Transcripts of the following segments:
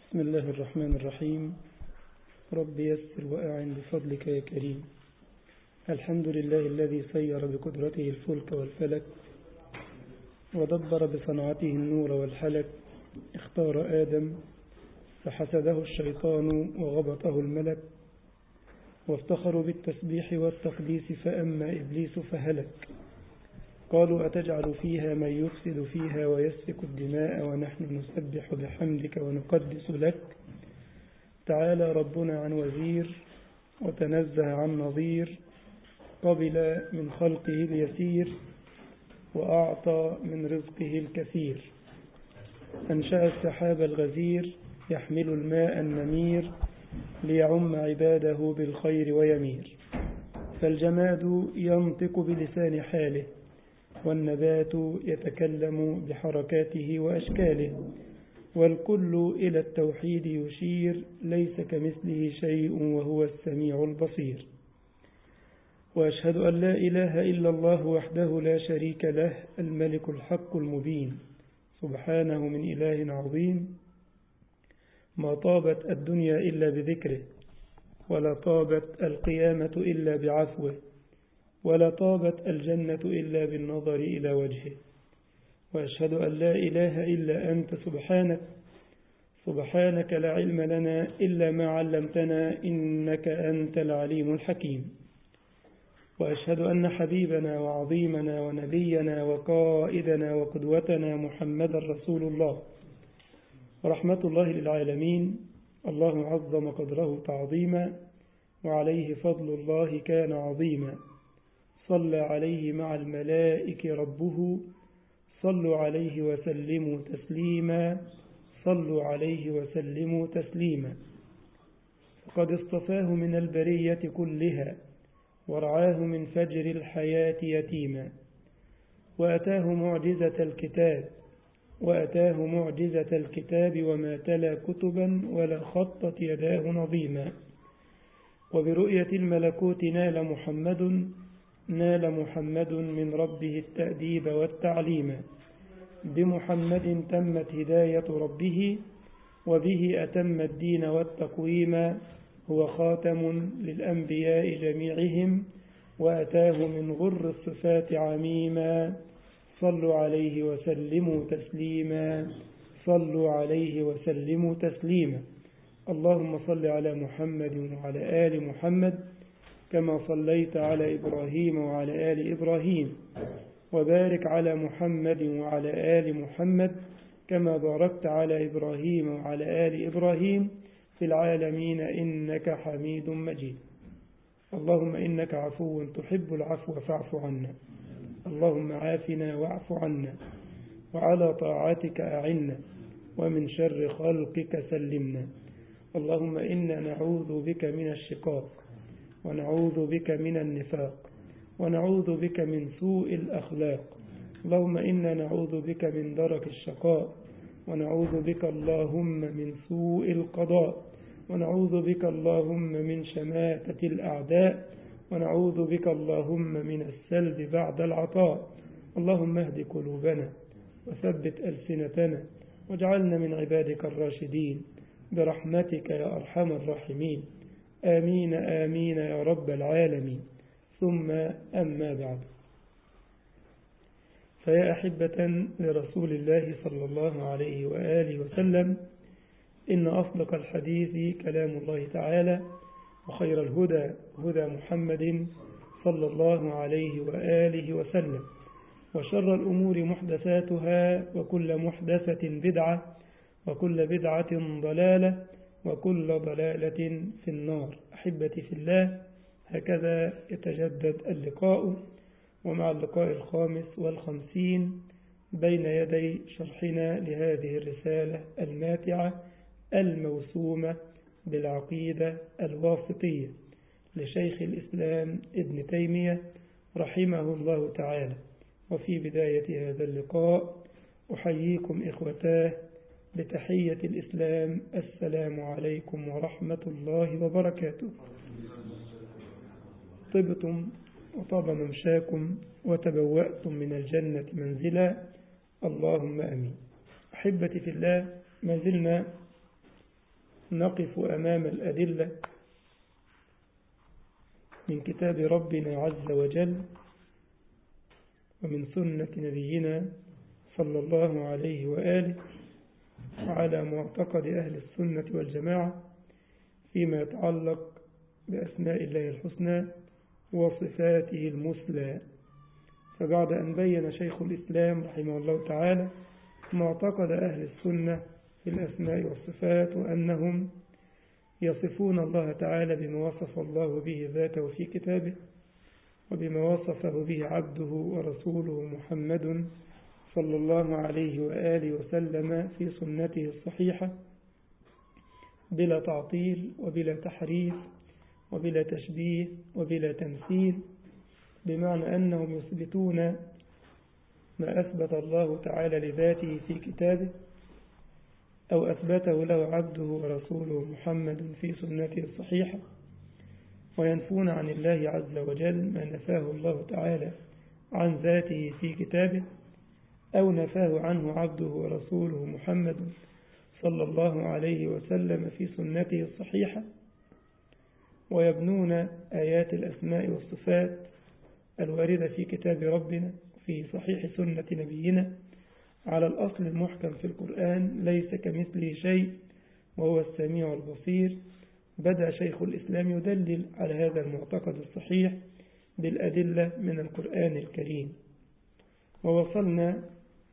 بسم الله الرحمن الرحيم. رب يسر وأعن بفضلك يا كريم. الحمد لله الذي سير بقدرته الفلك والفلك ودبر بصنعته النور والحلك. اختار آدم فحسده الشيطان وغبطه الملك، وافتخروا بالتسبيح والتقديس فأما إبليس فهلك. قالوا أتجعل فيها من يفسد فيها ويسفك الدماء ونحن نسبح بحمدك ونقدس لك. تعالى ربنا عن وزير وتنزه عن نظير، قبل من خلقه اليسير وأعطى من رزقه الكثير. أنشأ السحاب الغزير يحمل الماء النمير ليعم عباده بالخير ويمير. فالجماد ينطق بلسان حاله، والنبات يتكلم بحركاته وأشكاله، والكل إلى التوحيد يشير، ليس كمثله شيء وهو السميع البصير. وأشهد أن لا إله إلا الله وحده لا شريك له، الملك الحق المبين، سبحانه من إله عظيم. ما طابت الدنيا إلا بذكره، ولا طابت القيامة إلا بعفوه، ولا طابت الجنة إلا بالنظر إلى وجهه. وأشهد أن لا إله إلا أنت سبحانك لا علم لنا إلا ما علمتنا، إنك أنت العليم الحكيم. وأشهد أن حبيبنا وعظيمنا ونبينا وقائدنا وقدوتنا محمد رسول الله، ورحمة الله للعالمين. الله عظم قدره تعظيما، وعليه فضل الله كان عظيما. صلى عليه مع الملائكة ربه، صلوا عليه وسلموا تسليما، صلوا عليه وسلموا تسليما. فقد اصطفاه من البرية كلها، ورعاه من فجر الحياة يتيما. وأتاه معجزة الكتاب وما تلا كتبا ولا خطت يداه نظيما. وبرؤية الملكوت نال محمد من ربه التأديب والتعليم. بمحمد تمت هداية ربه، وبه أتم الدين والتقويم. هو خاتم للأنبياء جميعهم، وأتاه من غر الصفات عميما. صلوا عليه وسلموا تسليما، صلوا عليه وسلموا تسليما. اللهم صل على محمد وعلى آل محمد كما صليت على إبراهيم وعلى آل إبراهيم، وبارك على محمد وعلى آل محمد كما باركت على إبراهيم وعلى آل إبراهيم في العالمين إنك حميد مجيد. اللهم إنك عفو تحب العفو فاعف عنا. اللهم عافنا واعف عنا، وعلى طاعتك أعنا، ومن شر خلقك سلمنا. اللهم إنا نعوذ بك من الشقاق، ونعوذ بك من النفاق، ونعوذ بك من سوء الأخلاق. اللهم إنا نعوذ بك من درك الشقاء، ونعوذ بك اللهم من سوء القضاء، ونعوذ بك اللهم من شماتة الأعداء، ونعوذ بك اللهم من السلب بعد العطاء. اللهم اهد قلوبنا وثبت ألسنتنا، واجعلنا من عبادك الراشدين برحمتك يا أرحم الراحمين. آمين آمين يا رب العالمين. ثم أما بعد، فيا أحبة لرسول الله صلى الله عليه وآله وسلم، إن أصدق الحديث كلام الله تعالى، وخير الهدى هدى محمد صلى الله عليه وآله وسلم، وشر الأمور محدثاتها، وكل محدثة بدعة، وكل بدعة ضلالة، وكل ضلالة في النار. أحبتي في الله، هكذا يتجدد اللقاء، ومع اللقاء 55 بين يدي شرحنا لهذه الرسالة الماتعة الموسومة بالعقيدة الواسطية لشيخ الإسلام ابن تيمية رحمه الله تعالى. وفي بداية هذا اللقاء أحييكم إخوتاه بتحية الإسلام: السلام عليكم ورحمة الله وبركاته. طبتم وطاب ممشاكم وتبوأتم من الجنة منزلا، اللهم أمين. أحبتي في الله، ما زلنا نقف أمام الأدلة من كتاب ربنا عز وجل ومن سنة نبينا صلى الله عليه وآله وعلى معتقد أهل السنة والجماعة فيما يتعلق بأسماء الله الحسنى وصفاته المثلى. فبعد أن بين شيخ الإسلام رحمه الله تعالى معتقد أهل السنة في الأسماء والصفات وأنهم يصفون الله تعالى بما وصف الله به ذاته في كتابه وبما وصفه به عبده ورسوله محمد صلى الله عليه وآله وسلم في سنته الصحيحة بلا تعطيل وبلا تحريف وبلا تشبيه وبلا تمثيل، بمعنى أنهم يثبتون ما أثبت الله تعالى لذاته في كتابه أو أثبته له عبده ورسوله محمد في سنته الصحيحة، وينفون عن الله عز وجل ما نفاه الله تعالى عن ذاته في كتابه أو نفاه عنه عبده ورسوله محمد صلى الله عليه وسلم في سنته الصحيحة، ويبنون آيات الأسماء والصفات الواردة في كتاب ربنا في صحيح سنة نبينا على الأصل المحكم في القرآن: ليس كمثله شيء وهو السميع البصير. بدأ شيخ الإسلام يدلل على هذا المعتقد الصحيح بالأدلة من القرآن الكريم، ووصلنا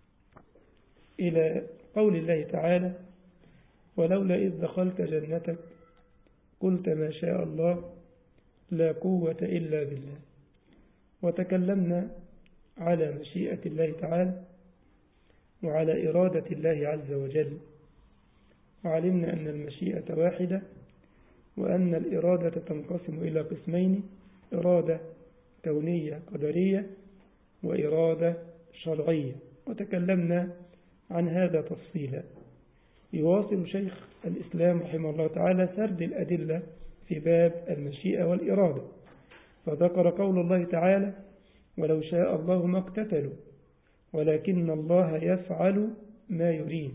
إلى قول الله تعالى: ولولا إذ دخلت جنتك قلت ما شاء الله لا قوة إلا بالله. وتكلمنا على مشيئة الله تعالى وعلى إرادة الله عز وجل، وعلمنا أن المشيئة واحدة وأن الإرادة تنقسم إلى قسمين: إرادة كونية قدرية وإرادة شرعية، وتكلمنا عن هذا تفصيلا. يواصل شيخ الإسلام رحمه الله تعالى سرد الأدلة في باب المشيئة والإرادة، فذكر قول الله تعالى: ولو شاء الله ما اقتتلوا ولكن الله يفعل ما يريد.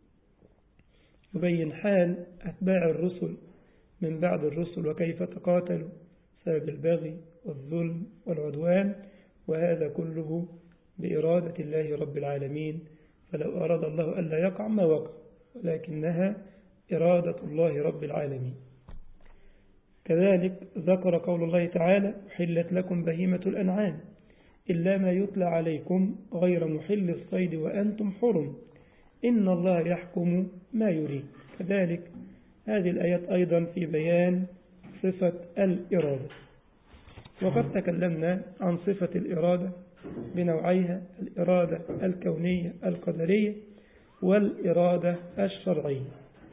يبين حال أتباع الرسل من بعد الرسل وكيف تقاتلوا بسبب البغي والظلم والعدوان، وهذا كله بإرادة الله رب العالمين، فلو أراد الله ألا يقع ما وقع، ولكنها إرادة الله رب العالمين. كذلك ذكر قول الله تعالى: أحلت لكم بهيمة الأنعام إلا ما يتلى عليكم غير محل الصيد وأنتم حرم إن الله يحكم ما يريد. كذلك هذه الآيات أيضا في بيان صفة الإرادة. وقد تكلمنا عن صفة الإرادة بنوعيها: الإرادة الكونية القدرية والإرادة الشرعية.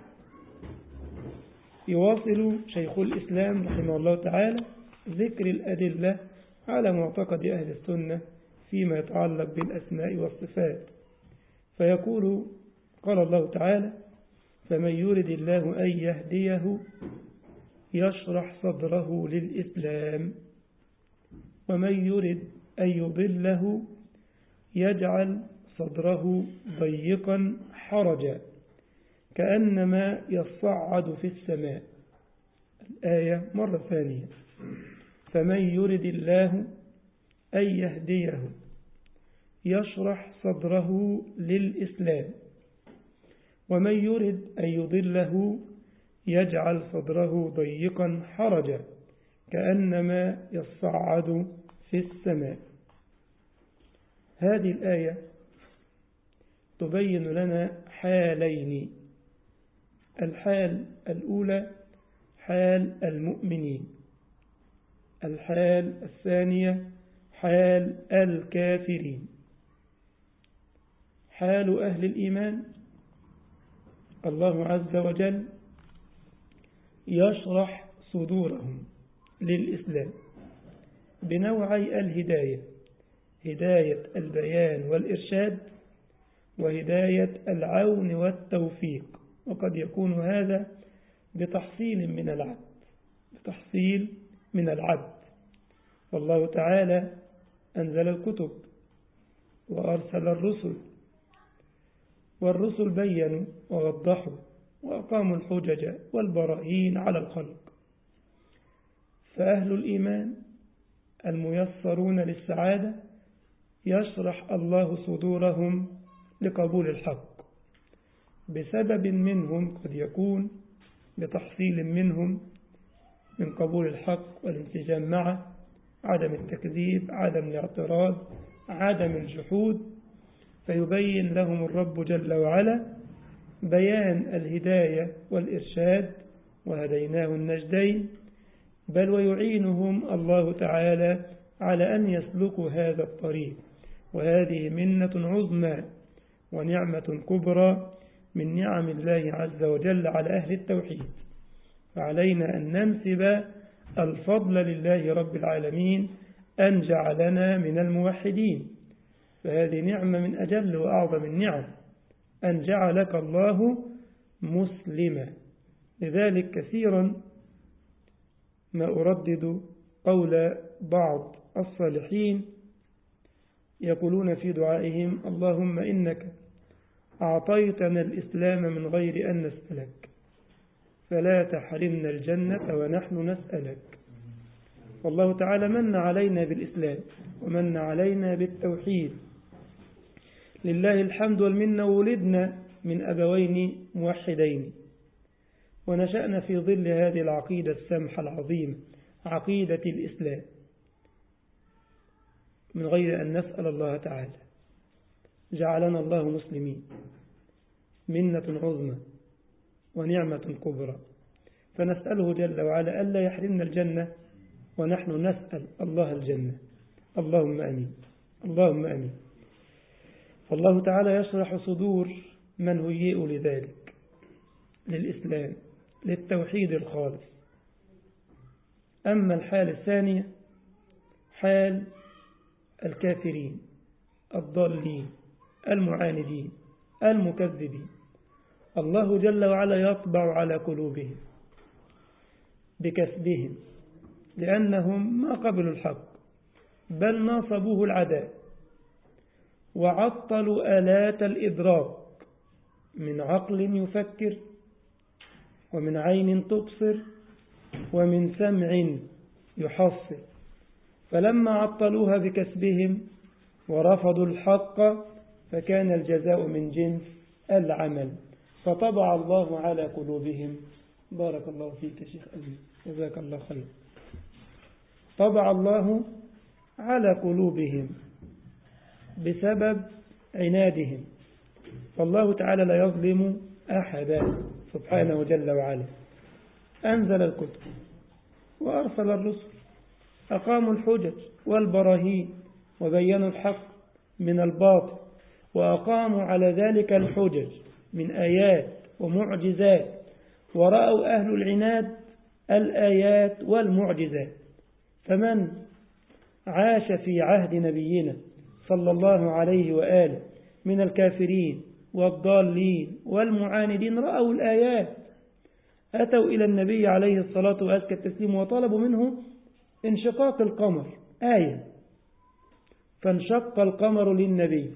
يواصل شيخ الإسلام رحمه الله تعالى ذكر الأدلة على معتقد أهل السنة فيما يتعلق بالأسماء والصفات، فيقول: قال الله تعالى: فمن يرد الله أن يهديه يشرح صدره للإسلام ومن يرد أن يضله يجعل صدره ضيقا حرجا كأنما يصعد في السماء. الآية مرة ثانية: فمن يرد الله أن يهديه يشرح صدره للإسلام ومن يرد أن يضله يجعل صدره ضيقا حرجا كأنما يصعد في السماء. هذه الآية تبين لنا حالين: الحال الأولى حال المؤمنين، الحال الثانية حال الكافرين. حال أهل الإيمان: الله عز وجل يشرح صدورهم للإسلام بنوعي الهداية: هداية البيان والإرشاد وهداية العون والتوفيق، وقد يكون هذا بتحصيل من العبد. والله تعالى أنزل الكتب وأرسل الرسل، والرسل بينوا ووضحوا وأقاموا الحجج والبراهين على الخلق. فأهل الإيمان الميسرون للسعادة يشرح الله صدورهم لقبول الحق، بسبب منهم قد يكون بتحصيل منهم من قبول الحق والانسجام معه، عدم التكذيب، عدم الاعتراض، عدم الجحود، فيبين لهم الرب جل وعلا بيان الهداية والإرشاد، وهديناه النجدين، بل ويعينهم الله تعالى على أن يسلكوا هذا الطريق. وهذه منة عظمى ونعمة كبرى من نعم الله عز وجل على أهل التوحيد، فعلينا أن ننسب الفضل لله رب العالمين أن جعلنا من الموحدين، فهذه نعمة من أجل وأعظم النعم أن جعلك الله مسلما. لذلك كثيرا ما أردد قول بعض الصالحين يقولون في دعائهم: اللهم إنك أعطيتنا الإسلام من غير أن نسألك، فلا تحرمنا الجنة ونحن نسألك. والله تعالى من علينا بالإسلام ومن علينا بالتوحيد، لله الحمد والمنة. ولدنا من أبوين موحدين، ونشأنا في ظل هذه العقيدة السمحة العظيمة، عقيدة الإسلام، من غير أن نسأل الله تعالى. جعلنا الله مسلمين، منة عظمى ونعمة كبرى، فنسأله جل وعلا ألا يحرمنا الجنة ونحن نسأل الله الجنة. اللهم آمين، اللهم آمين. فالله تعالى يشرح صدور من هيئوا لذلك، للإسلام، للتوحيد الخالص. أما الحالة الثانية حال الكافرين الضالين المعاندين المكذبين، الله جل وعلا يطبع على قلوبهم بكسبهم، لأنهم ما قبلوا الحق بل ناصبوه العداء، وعطلوا آلات الإدراك من عقل يفكر، ومن عين تبصر، ومن سمع يحصل. فلما عطلوها بكسبهم ورفضوا الحق فكان الجزاء من جنس العمل، فطبع الله على قلوبهم. بارك الله فيك يا شيخ أمين، جزاك الله خير. طبع الله على قلوبهم بسبب عنادهم، فالله تعالى لا يظلم أحدا سبحانه جل وعلا. أنزل الكتب وأرسل الرسل، أقاموا الحجج والبراهين وبينوا الحق من الباطل، وأقاموا على ذلك الحجج من آيات ومعجزات، ورأوا أهل العناد الآيات والمعجزات. فمن عاش في عهد نبينا صلى الله عليه وآله من الكافرين والضالين والمعاندين رأوا الآيات، أتوا إلى النبي عليه الصلاة وأزكى التسليم وطلبوا منه انشقاق القمر، آية، فانشق القمر للنبي،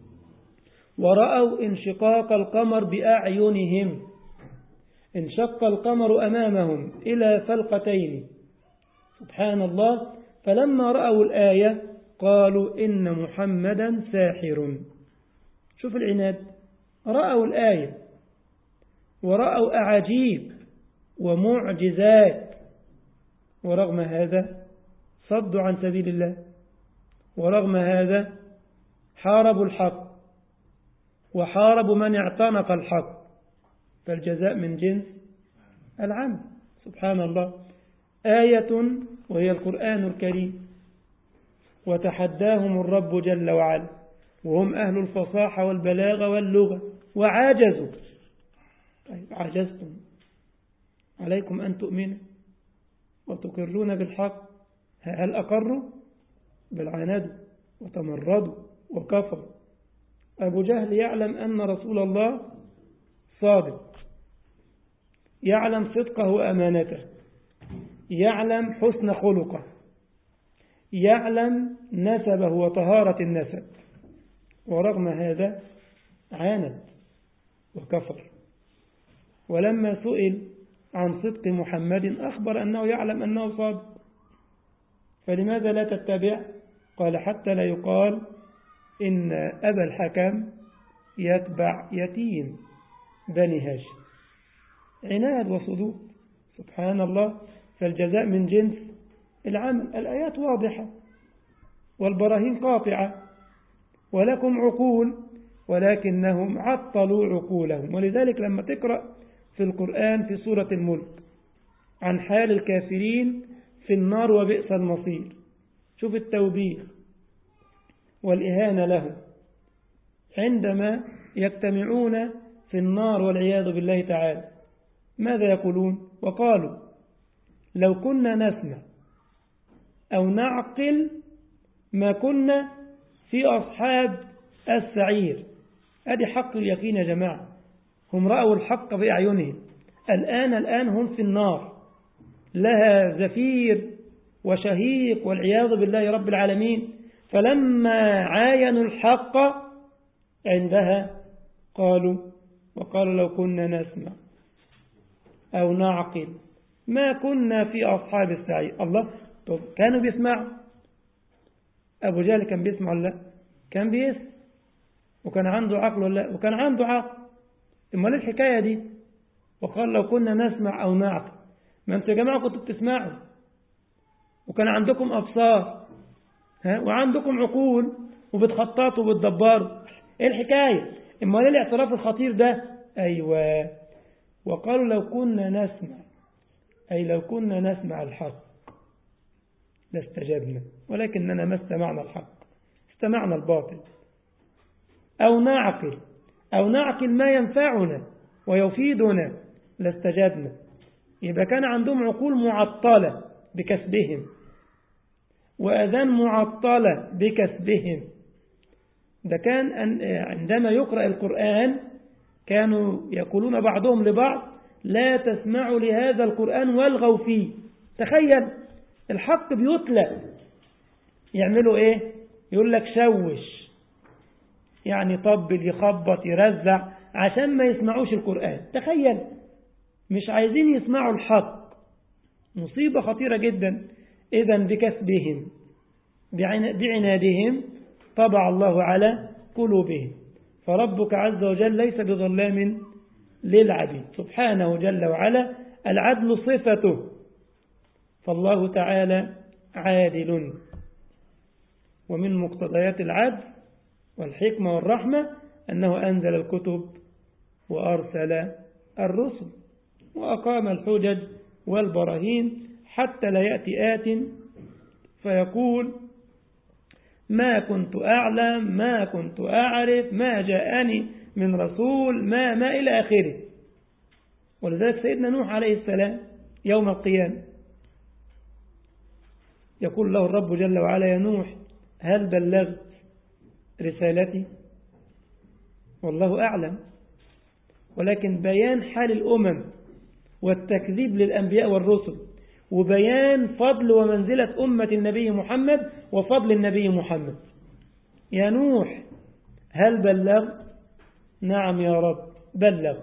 ورأوا انشقاق القمر بأعينهم، انشق القمر أمامهم إلى فلقتين، سبحان الله. فلما رأوا الآية قالوا إن محمدا ساحر. شوف العناد، رأوا الآية ورأوا أعاجيب ومعجزات، ورغم هذا صدوا عن سبيل الله، ورغم هذا حاربوا الحق وحاربوا من اعتنق الحق، فالجزاء من جنس العمل. سبحان الله. آية وهي القرآن الكريم، وتحداهم الرب جل وعلا وهم أهل الفصاحة والبلاغة واللغة، وعاجزوا. طيب عجزتم، عليكم أن تؤمنوا وتقرون بالحق، هل أقروا؟ بل عاندوا وتمردوا وكفروا. أبو جهل يعلم أن رسول الله صادق، يعلم صدقه وأمانته، يعلم حسن خلقه، يعلم نسبه وطهارة النسب، ورغم هذا عاند وكفر. ولما سئل عن صدق محمد أخبر أنه يعلم أنه صادق، فلماذا لا تتبع؟ قال حتى لا يقال إن أبا الحكم يتبع يتيم بني هاشم. عناد وصدود، سبحان الله. فالجزاء من جنس العمل. الآيات واضحة والبراهين قاطعة، ولكم عقول ولكنهم عطلوا عقولهم. ولذلك لما تقرأ في القرآن في سورة الملك عن حال الكافرين في النار وبئس المصير، شوف التوبيخ والإهانة لهم عندما يجتمعون في النار والعياذ بالله تعالى. ماذا يقولون؟ وقالوا لو كنا نسمع أو نعقل ما كنا في أصحاب السعير. هذه حق اليقين يا جماعة. هم رأوا الحق بأعينهم، الآن هم في النار لها زفير وشهيق والعياذ بالله رب العالمين. فلما عاينوا الحق عندها وقالوا لو كنا نسمع أو نعقل ما كنا في أصحاب السعير. الله، طب كانوا بيسمعوا. أبو جهل كان بيسمع ولا لا؟ كان بيسمع، وكان عنده عقل ولا لا؟ وكان عنده عقل. امال الحكاية دي؟ وقال لو كنا نسمع أو نعقل. ما انتوا يا جماعة كنتوا بتسمعوا وكان عندكم أبصار وعندكم عقول وبتخططوا وبتدبروا. ايه الحكاية؟ امال ايه الاعتراف الخطير ده؟ أيوة. وقالوا لو كنا نسمع، أي لو كنا نسمع الحق لاستجبنا، ولكننا ما استمعنا الحق، استمعنا الباطل. أو نعقل ما ينفعنا ويفيدنا لاستجبنا. يبقى كان عندهم عقول معطلة بكسبهم وأذان معطلة بكسبهم. ده كان عندما يقرأ القرآن كانوا يقولون بعضهم لبعض لا تسمعوا لهذا القرآن والغوا فيه. تخيل الحق بيتلى، يعملوا ايه؟ يقول لك شوش، يعني طبل يخبط يرزع عشان ما يسمعوش القرآن. تخيل، مش عايزين يسمعوا الحق. مصيبة خطيرة جدا. إذن بكسبهم بعنادهم طبع الله على قلوبهم. فربك عز وجل ليس بظلام للعبيد سبحانه جل وعلا، العدل صفته، فالله تعالى عادل. ومن مقتضيات العدل والحكمة والرحمة أنه أنزل الكتب وأرسل الرسل وأقام الحجج والبراهين حتى لا يأتي آت فيقول ما كنت أعلم ما كنت أعرف ما جاءني من رسول ما إلى آخره. ولذلك سيدنا نوح عليه السلام يوم القيامة يقول له الرب جل وعلا يا نوح هل بلغت رسالتي؟ والله أعلم. ولكن بيان حال الأمم والتكذيب للأنبياء والرسل وبيان فضل ومنزلة أمة النبي محمد وفضل النبي محمد. يا نوح هل بلغت؟ نعم يا رب بلغت.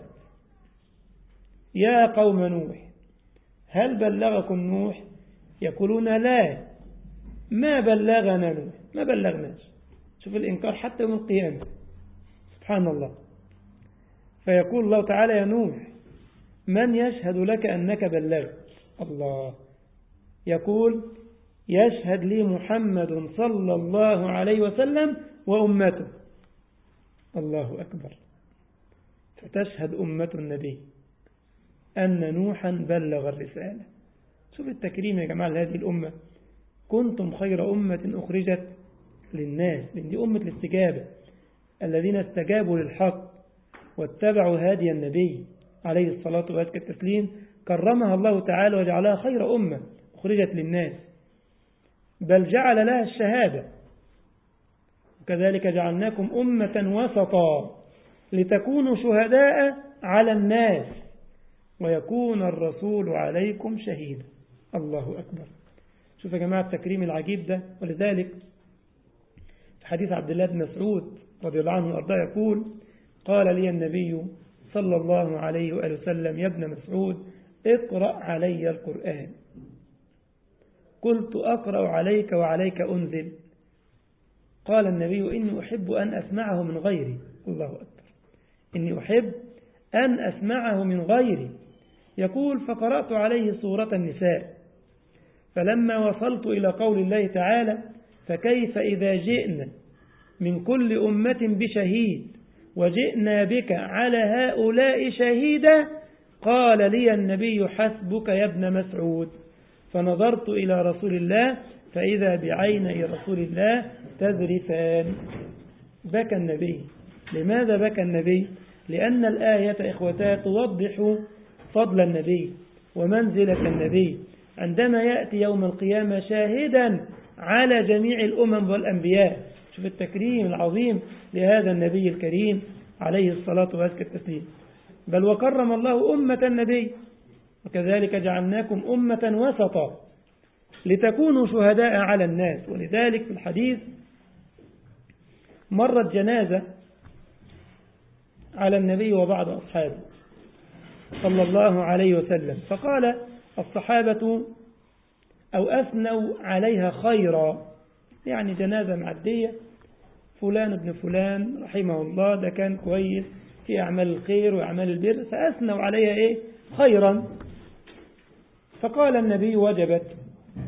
يا قوم نوح هل بلغكم نوح؟ يقولون لا ما بلغنا نوح، ما بلغناش. شوف الإنكار حتى يوم القيامة، سبحان الله. فيقول الله تعالى يا نوح من يشهد لك أنك بلغت؟ الله يقول يشهد لي محمد صلى الله عليه وسلم وأمته. الله أكبر. فتشهد أمة النبي أن نوحا بلغ الرسالة. شوف التكريم يا جماعة لهذه الأمة. كنتم خير أمة أخرجت للناس، لأن دي أمة الاستجابة، الذين استجابوا للحق واتبعوا هادي النبي عليه الصلاة والتسليم كرمها الله تعالى وجعلها خير أمة أخرجت للناس، بل جعل لها الشهادة. وكذلك جعلناكم أمة وسطا لتكونوا شهداء على الناس ويكون الرسول عليكم شهيدا. الله أكبر. شوف يا جماعة التكريم العجيب ده. ولذلك في حديث عبد الله بن مسعود رضي الله عنه وأرضاه يقول قال لي النبي صلى الله عليه وآله وسلم: يا ابن مسعود اقرأ علي القرآن. قلت: أقرأ عليك وعليك أنزل؟ قال النبي: إني أحب أن أسمعه من غيري. الله أكبر، إني أحب أن أسمعه من غيري. يقول: فقرأت عليه سورة النساء، فلما وصلت إلى قول الله تعالى: فكيف إذا جئنا من كل أمة بشهيد وجئنا بك على هؤلاء شهيدا، قال لي النبي: حسبك يا ابن مسعود. فنظرت إلى رسول الله فإذا بعيني رسول الله تذرفان. بكى النبي. لماذا بكى النبي؟ لأن الآية إخوتاه توضح فضل النبي ومنزلة النبي عندما يأتي يوم القيامة شاهدا على جميع الأمم والأنبياء. شوف التكريم العظيم لهذا النبي الكريم عليه الصلاة والسلام. بل وكرم الله أمة النبي: وكذلك جعلناكم أمة وسطا لتكونوا شهداء على الناس. ولذلك في الحديث مرت جنازة على النبي وبعض أصحابه صلى الله عليه وسلم، فقال الصحابة أو أثنوا عليها خيرا، يعني جنازة معدية، فلان ابن فلان رحمه الله ده كان كويس في أعمال الخير وأعمال البر، فأثنوا عليها خيرا. فقال النبي: وجبت.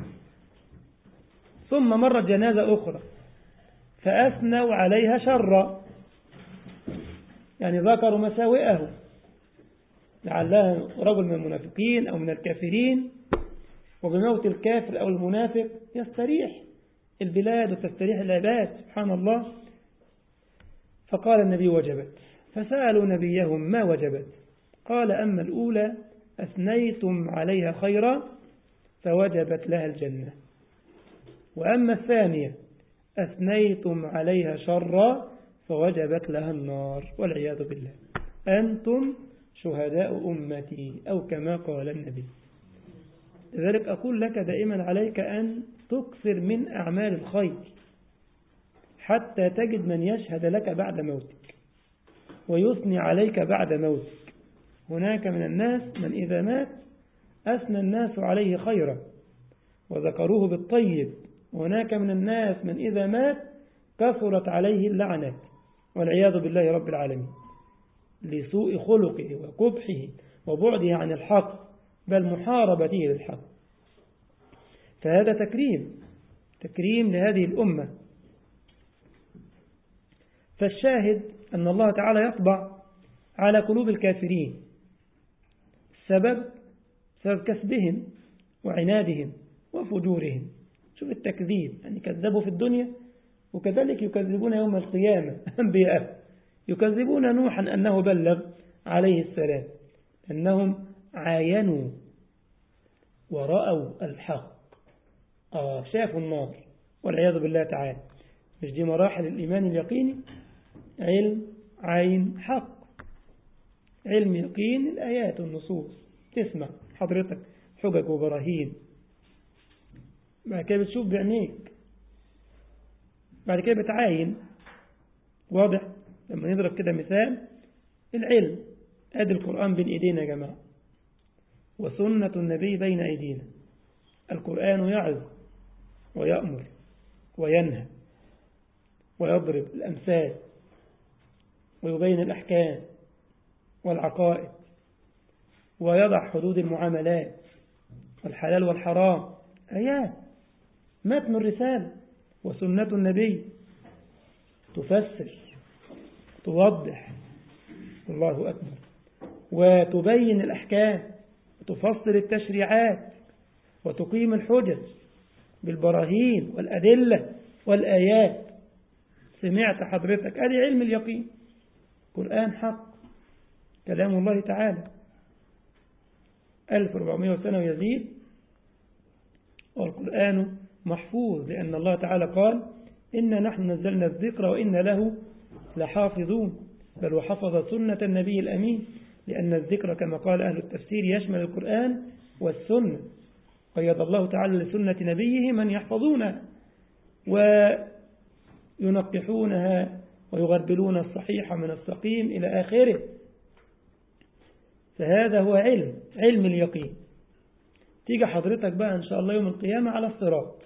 ثم مرت جنازة أخرى فأثنوا عليها شرا، يعني ذكروا مساوئه، لعلها رجل من المنافقين أو من الكافرين، وبموت الكافر أو المنافق يستريح البلاد وتستريح العباد، سبحان الله. فقال النبي: وجبت. فسألوا نبيهم: ما وجبت؟ قال: أما الأولى أثنيتم عليها خيرا فوجبت لها الجنة، وأما الثانية أثنيتم عليها شرا فوجبت لها النار، والعياذ بالله. أنتم شهداء أمتي، أو كما قال النبي. لذلك أقول لك دائما عليك أن تكثر من أعمال الخير حتى تجد من يشهد لك بعد موتك ويثني عليك بعد موتك. هناك من الناس من إذا مات أثنى الناس عليه خيرا وذكروه بالطيب، وهناك من الناس من إذا مات كثرت عليه اللعنات والعياذ بالله رب العالمين، لسوء خلقه وقبحه وبعده عن الحق، بل محاربته للحق. فهذا تكريم لهذه الأمة. فالشاهد أن الله تعالى يطبع على قلوب الكافرين، سبب كسبهم وعنادهم وفجورهم. شوف التكذيب، يعني كذبوا في الدنيا وكذلك يكذبون يوم القيامة. أنبياء يكذبون نوحا أنه بلغ عليه السلام، أنهم عاينوا ورأوا الحق، شافوا النار والعياذ بالله تعالى. مش دي مراحل الإيمان اليقيني؟ علم، عين، حق. علم يقين الآيات والنصوص، تسمع حضرتك حجج وبراهين، بعد كده بتشوف بعينيك، بعد كده بتعاين. واضح؟ لما نضرب كده مثال، العلم ادي القرآن بين ايدينا يا جماعة، وسنة النبي بين ايدينا. القرآن يعظ ويأمر وينهى ويضرب الأمثال ويبين الأحكام والعقائد ويضع حدود المعاملات والحلال والحرام. آيات، متن الرسالة. وسنة النبي تفسر، توضح، الله أكبر، وتبين الأحكام وتفصل التشريعات وتقيم الحجج بالبراهين والأدلة والآيات. سمعت حضرتك؟ هذه علم اليقين. قرآن حق، كلام الله تعالى 1400 سنة ويزيد، والقرآن محفوظ، لأن الله تعالى قال: إنا نحن نزلنا الذكر وإنا له لحافظون. بل وحفظ سنة النبي الأمين، لأن الذكر كما قال أهل التفسير يشمل القرآن والسنة. قيد الله تعالى لسنة نبيه من يحفظونها وينقحونها ويغربلون الصحيح من السقيم إلى آخره. فهذا هو علم اليقين. تيجي حضرتك بقى إن شاء الله يوم القيامة على الصراط،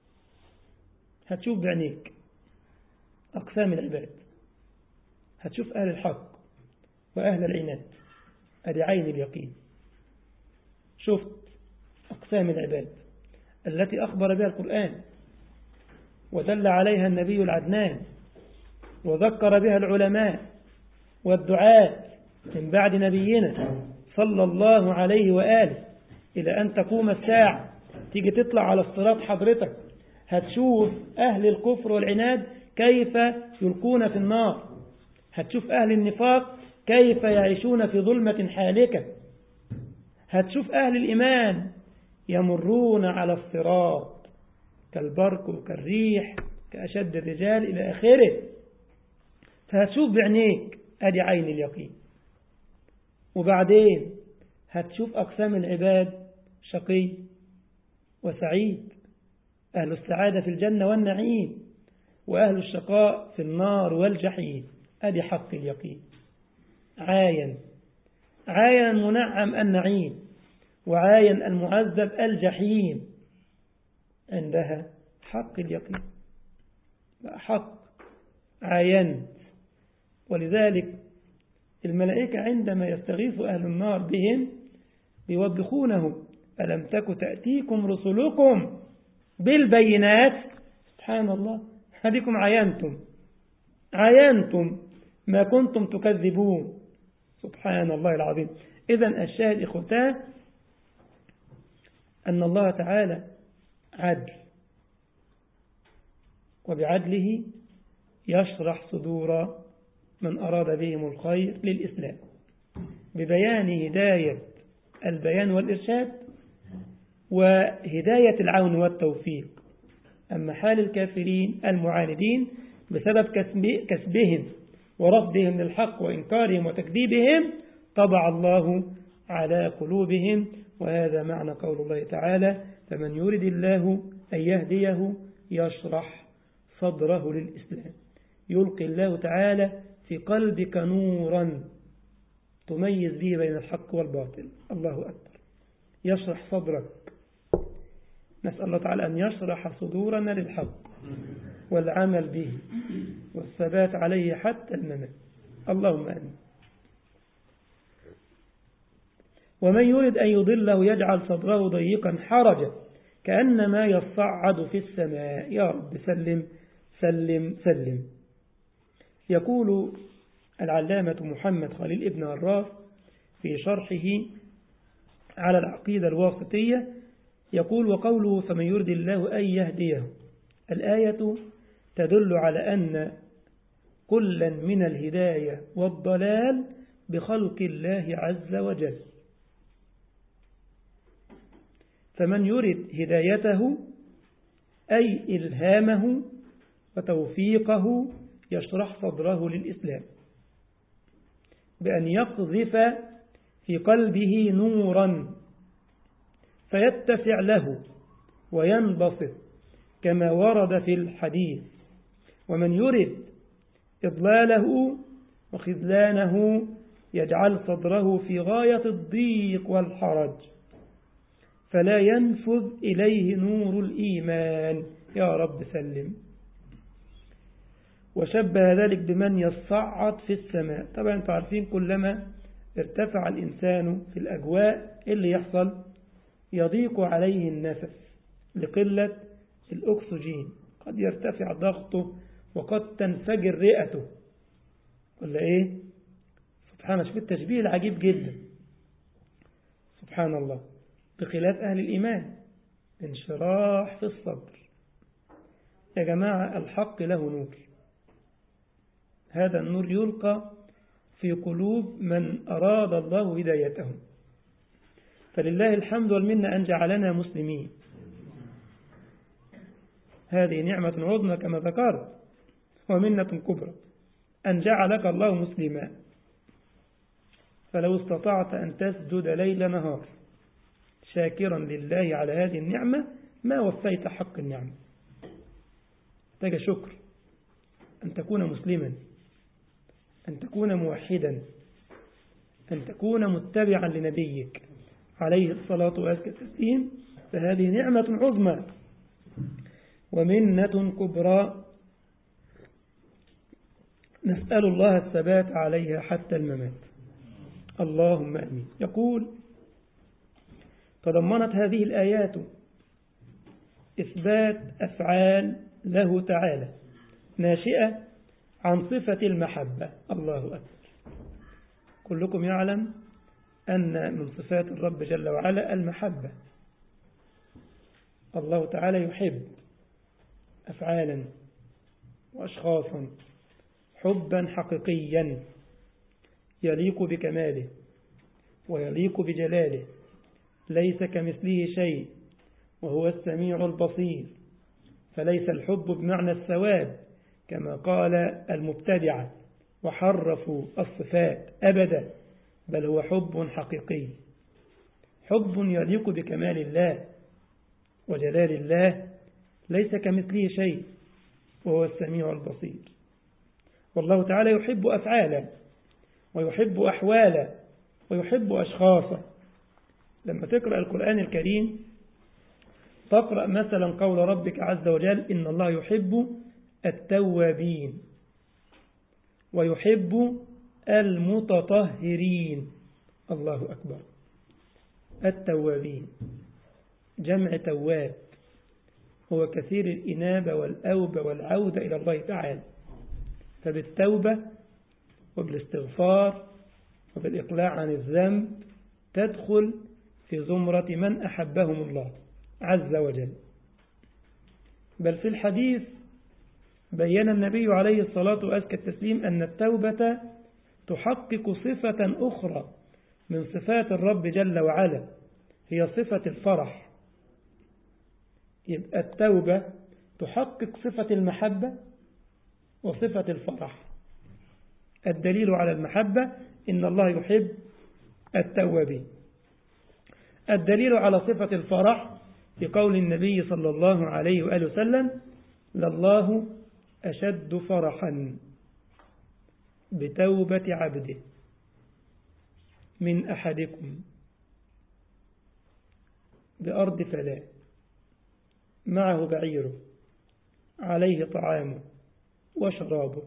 هتشوف بعينيك أقسام العباد، هتشوف أهل الحق وأهل العناد، أدي عين اليقين. شفت أقسام العباد التي أخبر بها القرآن ودل عليها النبي العدنان وذكر بها العلماء والدعاة من بعد نبينا صلى الله عليه وآله إلى أن تقوم الساعة. تيجي تطلع على الصراط حضرتك هتشوف أهل الكفر والعناد كيف يلقون في النار، هتشوف أهل النفاق كيف يعيشون في ظلمة حالكة، هتشوف أهل الإيمان يمرون على الصراط كالبرق وكالريح كأشد الرجال إلى آخره. فهتشوف بعينيك، أدي عين اليقين. وبعدين هتشوف أقسام العباد، شقي وسعيد، أهل السعادة في الجنة والنعيم، وأهل الشقاء في النار والجحيم. أدي حق اليقين. عاين منعم النعيم، وعاين المعذب الجحيم. عندها حق اليقين، حق عاينت. ولذلك الملائكة عندما يستغيث أهل النار بهم يوبخونهم: ألم تك تأتيكم رسلكم بالبينات. سبحان الله، هذيكم عاينتم ما كنتم تكذبون. سبحان الله العظيم. إذن الشاهد إخوتاه أن الله تعالى عدل، وبعدله يشرح صدور من أراد بهم الخير للإسلام ببيان هداية البيان والإرشاد وهداية العون والتوفيق. أما حال الكافرين المعاندين بسبب كسبهم ورفضهم للحق وإنكارهم وتكذيبهم طبع الله على قلوبهم. وهذا معنى قول الله تعالى: فمن يرد الله أن يهديه يشرح صدره للإسلام. يلقي الله تعالى في قلبك نورا تميز به بين الحق والباطل. الله أكبر. يشرح صدرك. نسأل الله تعالى أن يشرح صدورنا للحق والعمل به والثبات عليه حتى الممات. اللهم آمين. ومن يريد أن يضله يجعل صدره ضيقا حرجا كأنما يصعد في السماء. يا رب سلم سلم سلم. يقول العلامة محمد خليل ابن عراف في شرحه على العقيدة الواسطية، يقول: وقوله فمن يرد الله أن يهديه، الآية تدل على أن كلا من الهداية والضلال بخلق الله عز وجل. فمن يرد هدايته أي إلهامه وتوفيقه يشرح صدره للإسلام بأن يقذف في قلبه نورا فيتسع له وينبسط كما ورد في الحديث. ومن يرد إضلاله وخذلانه يجعل صدره في غاية الضيق والحرج فلا ينفذ إليه نور الإيمان. يا رب سلم. وشبه ذلك بمن يصعد في السماء. طبعا انتم عارفين كلما ارتفع الإنسان في الأجواء اللي يحصل يضيق عليه النفس لقلة الأكسجين، قد يرتفع ضغطه وقد تنفجر رئته ولا إيه؟ سبحان الله. شوف التشبيه العجيب جدا. سبحان الله. بخلاف أهل الإيمان انشراح في الصدر. يا جماعة الحق له نور، هذا النور يلقى في قلوب من أراد الله هدايتهم. فلله الحمد والمنة أن جعلنا مسلمين، هذه نعمة عظمى كما ذكرت ومنة كبرى أن جعلك الله مسلما. فلو استطعت أن تسجد ليل نهار شاكرا لله على هذه النعمة ما وفيت حق النعمة. تجد شكر أن تكون مسلما، أن تكون موحدا، أن تكون متبعا لنبيك عليه الصلاة والسلام، فهذه نعمة عظمى ومنة كبرى نسأل الله الثبات عليها حتى الممات. اللهم آمين. يقول: تضمنت هذه الآيات إثبات أفعال له تعالى ناشئة عن صفة المحبة. الله أكبر. كلكم يعلم أن من صفات الرب جل وعلا المحبة. الله تعالى يحب أفعالا وأشخاصا حبا حقيقيا يليق بكماله ويليق بجلاله، ليس كمثله شيء وهو السميع البصير. فليس الحب بمعنى الثواب كما قال المبتدعة وحرفوا الصفات أبدا، بل هو حب حقيقي، حب يليق بكمال الله وجلال الله، ليس كمثله شيء وهو السميع البصير. والله تعالى يحب أفعالا ويحب أحوالا ويحب أشخاصا. لما تقرأ القرآن الكريم تقرأ مثلا قول ربك عز وجل: إن الله يحب التوابين ويحب المتطهرين. الله أكبر. التوابين جمع تواب، هو كثير الإنابة والأوبة والعودة إلى الله تعالى. فبالتوبة وبالاستغفار وبالإقلاع عن الذنب تدخل في زمرة من أحبهم الله عز وجل. بل في الحديث بيّن النبي عليه الصلاة والسلام أن التوبة تحقق صفة أخرى من صفات الرب جل وعلا، هي صفة الفرح. يبقى التوبة تحقق صفة المحبة وصفة الفرح. الدليل على المحبة: إن الله يحب التوابين. الدليل على صفة الفرح في قول النبي صلى الله عليه وآله وسلم: لله أشد فرحا بتوبة عبده من أحدكم بأرض فلاة معه بعيره عليه طعامه وشرابه،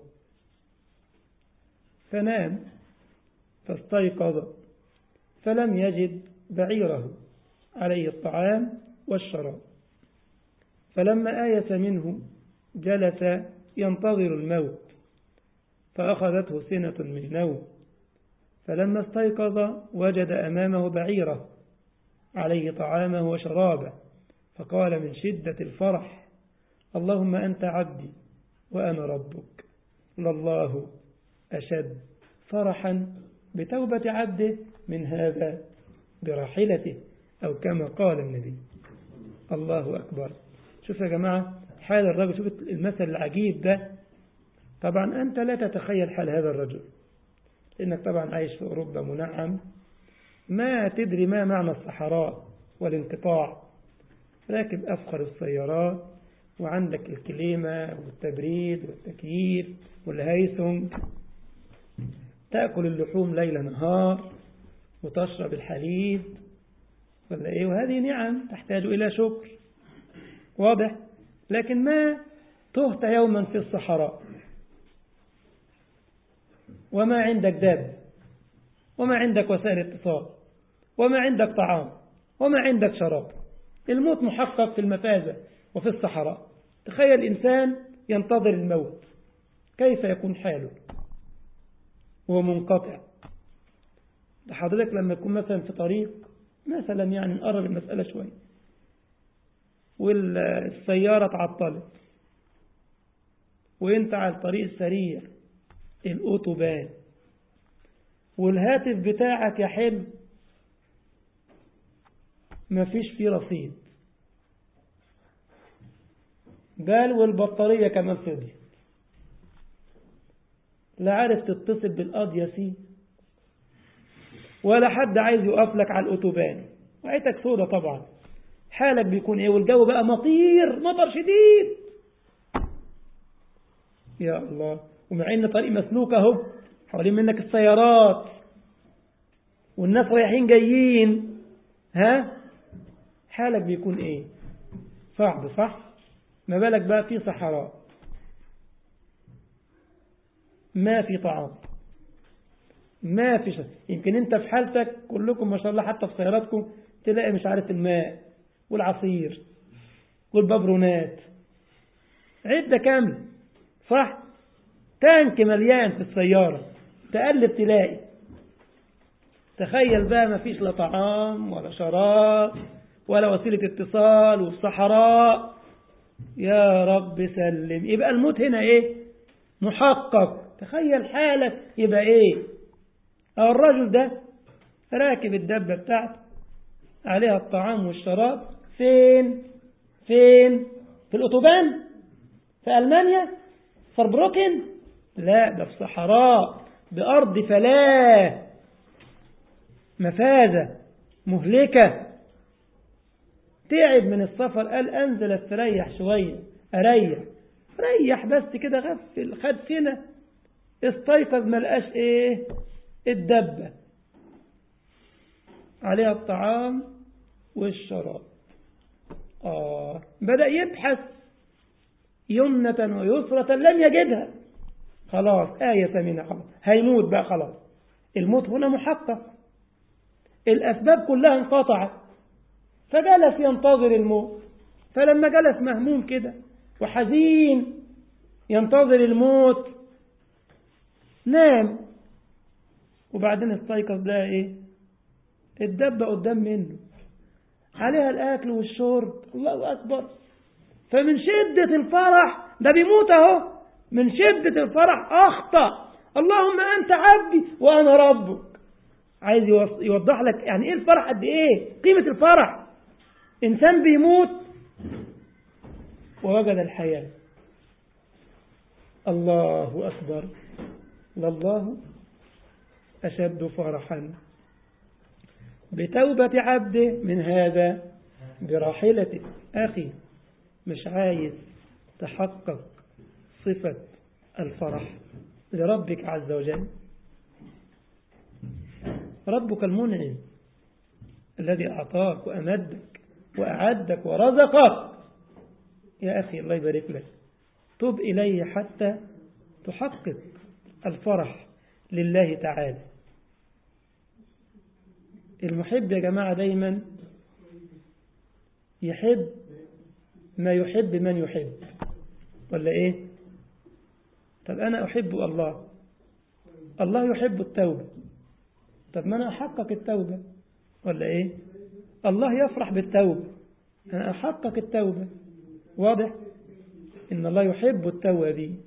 فنام فاستيقظ فلم يجد بعيره عليه الطعام والشراب، فلما آيس منه جلس ينتظر الموت، فأخذته سنة من نوم، فلما استيقظ وجد أمامه بعيره عليه طعامه وشرابه، فقال من شدة الفرح: اللهم أنت عبدي وأنا ربك، لله أشد فرحا بتوبة عبده من هذا براحلته، أو كما قال النبي. الله أكبر. شوف يا جماعة حال الرجل، شوف المثل العجيب ده. طبعا أنت لا تتخيل حال هذا الرجل، لأنك طبعا عايش في أوروبا منعم، ما تدري ما معنى الصحراء والانقطاع. راكب أفخر السيارات وعندك الكليمة والتبريد والتكييف والهيسنج، تأكل اللحوم ليل نهار وتشرب الحليب ولا إيه، وهذه نعم تحتاج إلى شكر، واضح. لكن ما تهت يوما في الصحراء وما عندك داب وما عندك وسائل اتصال وما عندك طعام وما عندك شراب، الموت محقق في المفازة وفي الصحراء. تخيل إنسان ينتظر الموت، كيف يكون حاله وهو منقطع؟ حضرتك لما تكون مثلا في طريق، مثلا يعني نقرب المسألة شوي، والسيارة تعطلت وانت على الطريق السريع الأوتوبان، والهاتف بتاعك يا حلو مفيش فيه رصيد، بل والبطارية كمان فضيت، لا عارف تتصل بالقاضي ولا حد عايز يقف لك على الأوتوبان، وعيتك سودة طبعا. حالك بيكون ايه؟ والجو بقى مطر شديد، يا الله، ومع ان طريق مسلوك اهو حوالين منك السيارات، والناس رايحين جايين، حالك بيكون ايه؟ صعب، صح؟ ما بالك بقى في صحراء ما في طعام، ما في شيء. يمكن انت في حالتك كلكم ما شاء الله حتى في سياراتكم تلاقي مش عارف الماء والعصير والببرونات، عدة كامل، صح؟ تانك مليان في السيارة، تقلب تلاقي. تخيل بقى ما فيش لا طعام ولا شراب ولا وسيلة اتصال والصحراء، يا رب سلم. يبقى الموت هنا ايه؟ محقق. تخيل حالك يبقى ايه؟ الرجل ده راكب الدبة بتاعته عليها الطعام والشراب، فين؟ في الأوتوبان؟ في ألمانيا؟ فربروكن؟ لا، ده في صحراء، بأرض فلاة، مفازة مهلكة. تعب من السفر، قال أنزل استريح شوية، ريح بس كده، غفل، خد سنة، استيقظ ملقاش ايه؟ الدبة عليها الطعام والشراب. بدأ يبحث يمنة ويسرة، لم يجدها. خلاص، آية منها، خلاص هيموت بقى، خلاص الموت هنا محقق، الأسباب كلها انقطعت. فجلس ينتظر الموت. فلما جلس مهموم كده وحزين ينتظر الموت، نام. وبعدين استيقظ لها ايه؟ الدبة قدام منه، عليها الأكل والشرب، الله أكبر. فمن شدة الفرح، ده بيموت اهو، من شدة الفرح أخطأ، اللهم أنت عبدي وأنا ربك. عايز يوضح لك يعني إيه الفرح، قد إيه قيمة الفرح. إنسان بيموت ووجد الحياة، الله أكبر، لله أشد فرحا بتوبة عبده من هذا براحلته. أخي، مش عايز تحقق صفة الفرح لربك عز وجل؟ ربك المنعم الذي أعطاك وأمدك وأعدك ورزقك. يا أخي الله يبارك لك، تب إليه حتى تحقق الفرح لله تعالى. المحب يا جماعة دايما يحب ما يحب من يحب، ولا إيه؟ طب أنا أحب الله، الله يحب التوبة، طب ما أنا أحقق التوبة، ولا إيه؟ الله يفرح بالتوبة، أنا أحقق التوبة. واضح؟ إن الله يحب التوابين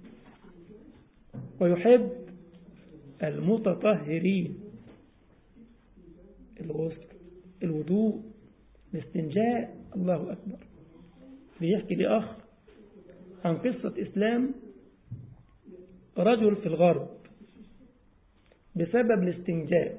ويحب المتطهرين. الغسل، الوضوء، الاستنجاء، الله أكبر. بيحكي لي أخ عن قصة إسلام رجل في الغرب بسبب الاستنجاء.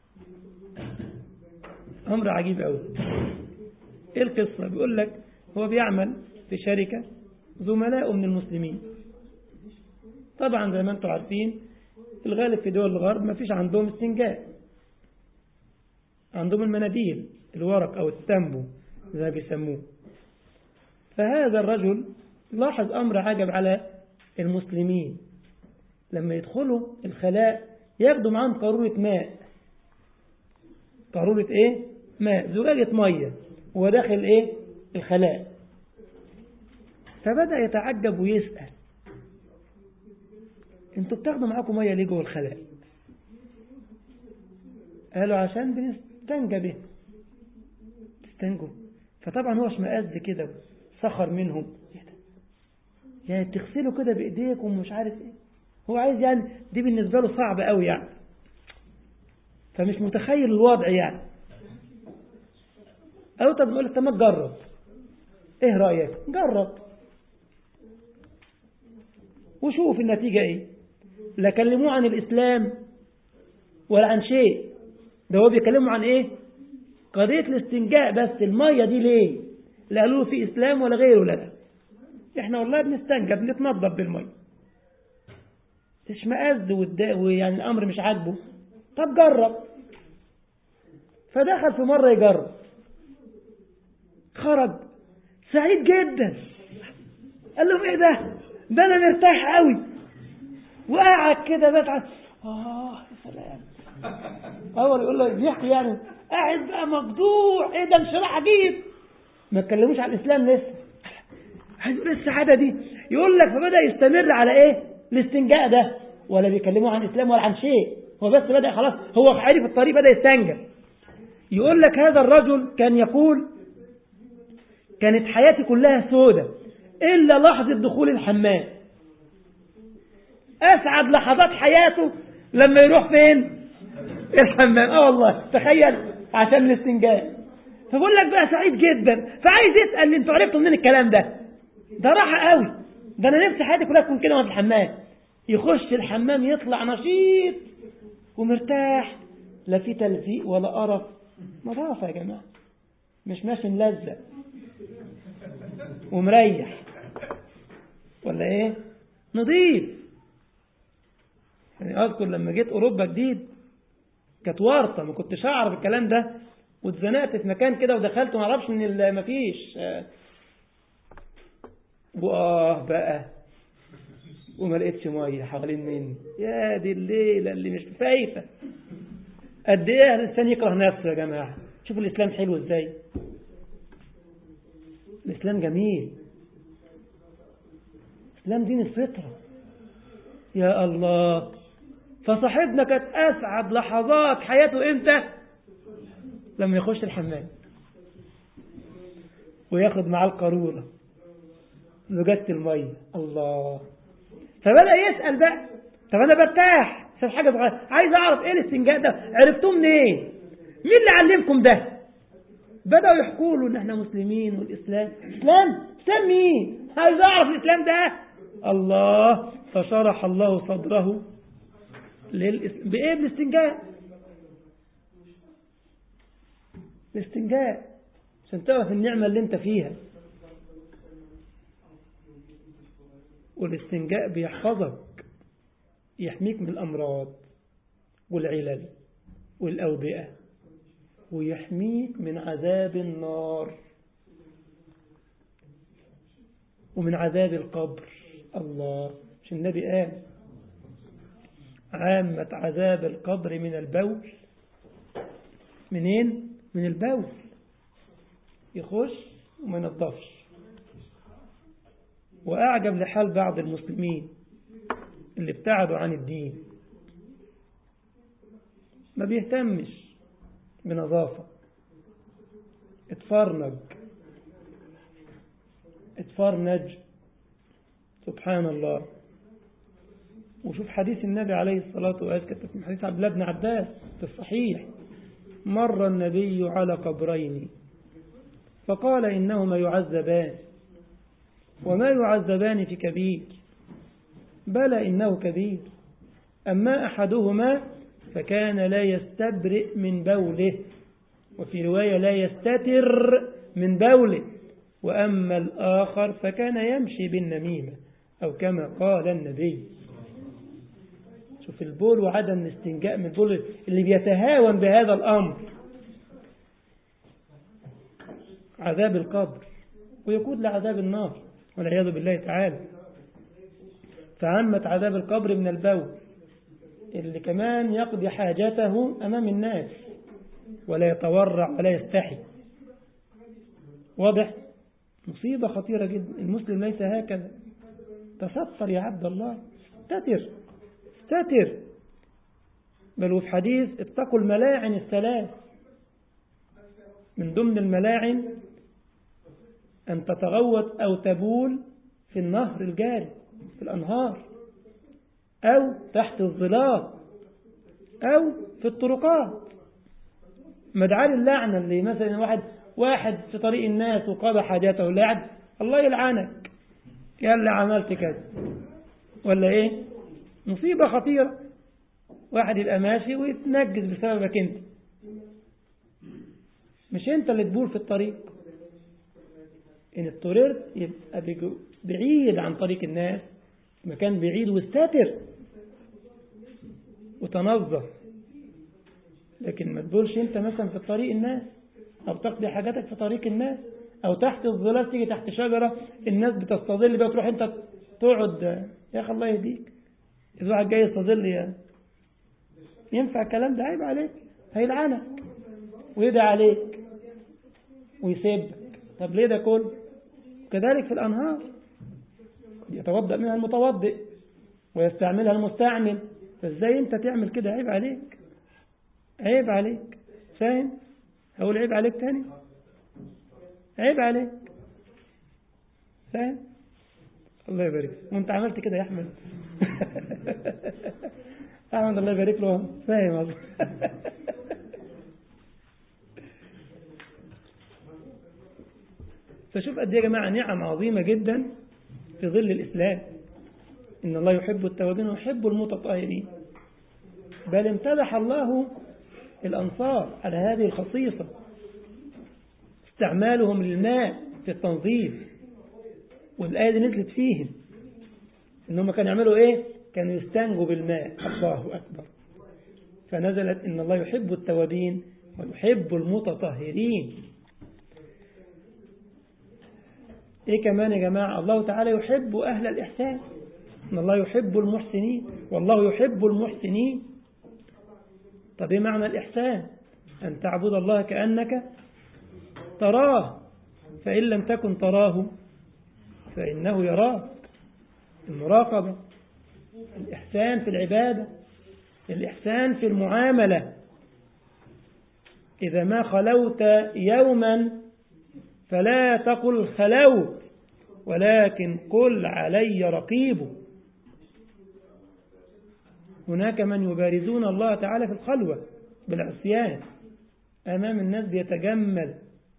أمر عجيب أوي. إيه القصة؟ بيقول لك هو بيعمل في شركة، زملاء من المسلمين. طبعا زي ما انتم عارفين الغالب في دول الغرب ما فيش عندهم استنجاء، عندهم المناديل، الورق أو التامبو زي ما بيسموه. فهذا الرجل لاحظ أمر عجب على المسلمين، لما يدخلوا الخلاء ياخدوا معهم قارورة ماء. قارورة إيه؟ ماء، زجاجة مية، وهو داخل إيه؟ الخلاء. فبدأ يتعجب ويسأل، انتوا بتاخدوا معاكم مية ليه جوه الخلاء؟ قالوا عشان بنستنجى به. تستنجوا؟ فطبعا هو اشمئز كده، سخر منهم، يعني تغسلوا كده بايديكم ومش عارف ايه. هو عايز يعني دي بالنسبة له صعب قوي يعني، فمش متخيل الوضع يعني. قالوا طب نقول لك ما تجرب، ايه رأيك؟ جرب وشوف النتيجة ايه. لا كلموه عن الإسلام ولا عن شيء، ده هو بيكلموا عن ايه؟ قضية الاستنجاء بس. المية دي ليه؟ لا قالوا في إسلام ولا غيره، لا احنا والله بنستنجى، بنتنظف بالمية. اشمئز ويعني الأمر مش عاجبه. طب جرب. فدخل في مرة يجرب، خرج سعيد جدا، قال لهم ايه ده انا مرتاح قوي. وقعد كده بتعب، يا سلام. اول يقول له بيحكي يعني قاعد بقى مخدوع، ايه ده انشراح عجيب. ما اتكلموش عن الاسلام لسه، عايز يقول السعاده دي. يقول لك فبدا يستمر على ايه؟ الاستنجاء ده، ولا بيكلموه عن الاسلام ولا عن شيء، هو بس بدا خلاص، هو عارف الطريق، بدا يستنجى. يقول لك هذا الرجل كان يقول كانت حياتي كلها سودة الا لحظه دخول الحمام. اسعد لحظات حياته لما يروح فين؟ الحمام. والله تخيل، عشان الاستنجاء. فبقول لك بقى سعيد جدا، فعايز يسأل انتوا عرفتوا منين الكلام ده راحة قوي. ده انا نفسي حياتي كلها تكون كده في الحمام. يخش الحمام يطلع نشيط ومرتاح، لا في تلزيق ولا قرف. نظافة يا جماعة، مش ماشي ملزق ومريح ولا ايه، نظيف. يعني اذكر لما جيت اوروبا جديد كانت ورطة، ما كنتش اعرف الكلام ده، واتزنقت في مكان كده ودخلت وما اعرفش ان مفيش بقى، وما لقيتش ميه حوالين مني. يا دي الليله اللي مش فايته. قد ايه الانسان يكره نفسه يا جماعه. شوفوا الاسلام حلو ازاي، الاسلام جميل، الاسلام دين الفطره. يا الله. فصاحبنا كانت اسعد لحظات حياته امتى؟ لما يخش الحمام وياخد معاه القارورة زجاجة المية. الله. فبدأ يسأل بقى، طب أنا برتاح عشان حاجة صغيرة، عايز أعرف إيه الاستنجاء ده، عرفتوه منين؟ مين اللي علمكم ده؟ بدأوا يحكوا له إن إحنا مسلمين والإسلام. إسلام مين؟ عايز أعرف الإسلام ده. الله. فشرح الله صدره بإيه؟ بالاستنجاء. الاستنجاء عشان تعرف النعمة اللي انت فيها. والاستنجاء بيحفظك، يحميك من الأمراض والعلل والأوبئة، ويحميك من عذاب النار ومن عذاب القبر. الله. مش النبي قال عامة عذاب القبر من البول؟ منين؟ من البول. يخش وما ينضفش. وأعجب لحال بعض المسلمين اللي ابتعدوا عن الدين، ما بيهتمش بنظافة، اتفرنج. سبحان الله. وشوف حديث النبي عليه الصلاة والسلام، من حديث عبد الله بن عباس في الصحيح: مر النبي على قبرين فقال إنهما يعذبان وما يعذبان في كبير، بلى إنه كبير، أما أحدهما فكان لا يستبرئ من بوله، وفي رواية لا يستتر من بوله، وأما الآخر فكان يمشي بالنميمة، أو كما قال النبي. شوف البول وعدم الاستنجاء من البول اللي بيتهاون بهذا الأمر، عذاب القبر ويقود لعذاب النار والعياذ بالله تعالى. فعمت عذاب القبر من البول اللي كمان يقضي حاجته أمام الناس ولا يتورع ولا يستحي. واضح؟ مصيبة خطيرة جدا. المسلم ليس هكذا. تستر يا عبد الله، استتر. بل وفي حديث اتقوا الملاعن الثلاث، من ضمن الملاعن أن تتغوط أو تبول في النهر الجاري، في الأنهار، أو تحت الظلال، أو في الطرقات. مدعاة اللعنة اللي مثلا واحد في طريق الناس وقضى حاجاته، لا الله يلعنك يا اللي عملت كذا، ولا إيه؟ مصيبة خطيرة. واحد يبقى ماشي ويتنجس بسببك أنت، مش أنت اللي تبول في الطريق. إن اضطررت يبقى بعيد عن طريق الناس، مكان بعيد، واستتر وتنظف. لكن ما تقولش أنت مثلا في طريق الناس، أو تقضي حاجاتك في طريق الناس، أو تحت الظلال تيجي تحت شجرة الناس بتستظل بها، تروح أنت تقعد. يا أخي الله يهديك، إذا واحد جاي يستظل ينفع الكلام ده؟ عيب عليك، هيلعنك ويدعي عليك ويسيبك. طب ليه ده كله؟ كذلك في الأنهار يتوضأ منها المتوضئ ويستعملها المستعمل، فازاي انت تعمل كده؟ عيب عليك، عيب عليك. فاهم؟ هقول عيب عليك تاني، عيب عليك. فاهم؟ الله يبارك. وانت عملت كده يا احمد. احمد الله يبارك له فاهم والله. فشوف قد ايه يا جماعه نعم عظيمه جدا في ظل الاسلام. ان الله يحب التوابين ويحب المتطهرين. بل امتدح الله الأنصار على هذه الخصيصة، استعمالهم للماء في التنظيف. والآية دي نزلت فيهم إنهم كانوا يعملوا إيه؟ كانوا يستنجوا بالماء. الله أكبر. فنزلت إن الله يحب التوابين ويحب المتطهرين. إيه كمان يا جماعة؟ الله تعالى يحب أهل الإحسان، إن الله يحب المحسنين، والله يحب المحسنين. طب إيه معنى الإحسان؟ أن تعبد الله كأنك تراه، فإن لم تكن تراه فإنه يراك. المراقبة، الإحسان في العبادة، الإحسان في المعاملة. إذا ما خلوت يوما فلا تقل خلوت، ولكن قل علي رقيب. هناك من يبارزون الله تعالى في الخلوة بالعصيان، أمام الناس بيتجمل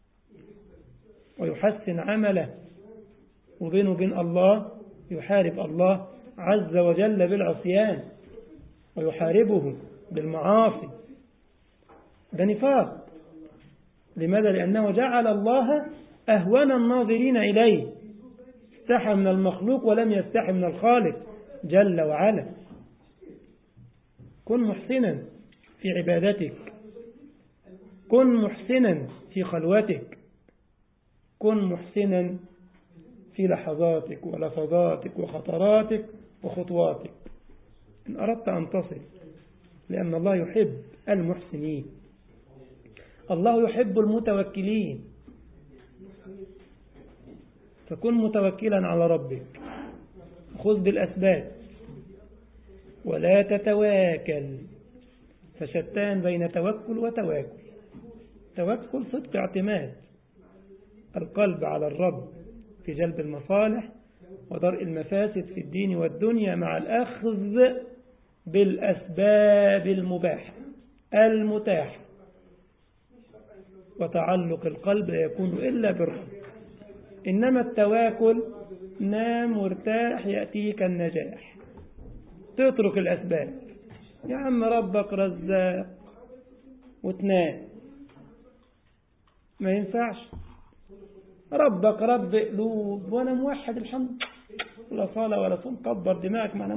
ويحسن عمله، وبينه وبين الله يحارب الله عز وجل بالعصيان ويحاربه بالمعاصي. ده نفاق. لماذا؟ لأنه جعل الله أهون الناظرين إليه، استحى من المخلوق ولم يستحي من الخالق جل وعلا. كن محسنا في عبادتك، كن محسنا في خلوتك، كن محسنا في لحظاتك ولفظاتك وخطراتك وخطواتك إن أردت أن تصل، لأن الله يحب المحسنين. الله يحب المتوكلين. فكن متوكلا على ربك، خذ بالأسباب ولا تتواكل. فشتان بين توكل وتواكل. توكل صدق اعتماد القلب على الرب في جلب المصالح ودرء المفاسد في الدين والدنيا، مع الأخذ بالأسباب المباحة المتاحة. وتعلق القلب لا يكون إلا بالرب. إنما التواكل نام وارتاح يأتيك النجاح. تترك الأسباب، يا عم ربك رزاق، وتنام. ما ينفعش. ربك رب قلوب وانا موحد الحمد، لا صلاة ولا صوم. كبر دماغك، ما انا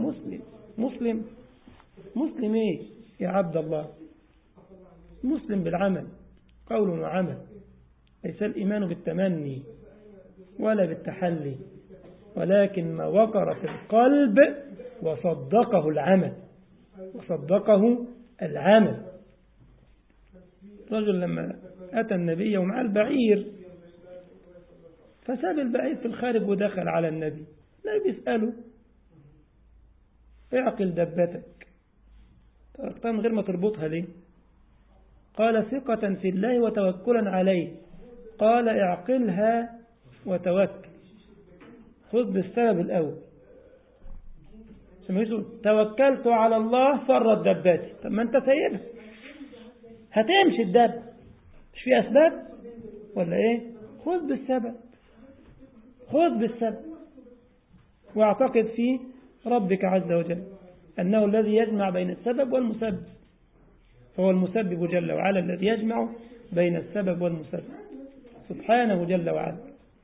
مسلم ايه يا عبد الله؟ مسلم بالعمل، قول وعمل. ليس الإيمان بالتمني ولا بالتحلي، ولكن ما وقر في القلب وصدقه العمل. رجل لما أتى النبي ومع البعير، فساب البعير في الخارج ودخل على النبي. النبي بيسأله: اعقل دبتك، تركتها من غير ما تربطها ليه؟ قال: ثقة في الله وتوكلا عليه. قال: اعقلها وتوكل، خذ بالسبب الأول. توكلت على الله فرت دبتي. طب ما انت سيبها، هتمشي الدب، مش في أسباب ولا ايه؟ خذ بالسبب واعتقد في ربك عز وجل أنه الذي يجمع بين السبب والمسبب، فهو المسبب جل وعلا الذي يجمع بين السبب والمسبب سبحانه جل وعلا.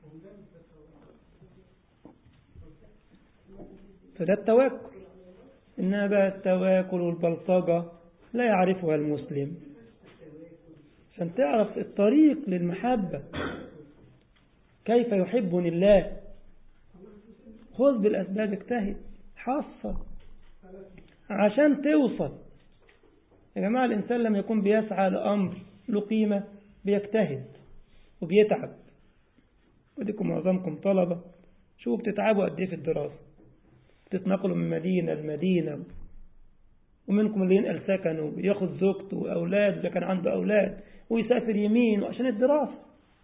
فده التواكل. إنما بقى التواكل والبلطجة لا يعرفها المسلم، عشان تعرف الطريق للمحبة، كيف يحبني الله. خذ بالأسباب، اجتهد، حصل عشان توصل. يا جماعة الإنسان لما يكون بيسعى لأمر له قيمة بيجتهد وبيتعب. وديكم معظمكم طلبة، شوفوا بتتعبوا قد ايه في الدراسة، بتتنقلوا من مدينة لمدينة، ومنكم اللي ينقل سكنه وياخد زوجته وأولاد إذا كان عنده أولاد، ويسافر يمين عشان الدراسة،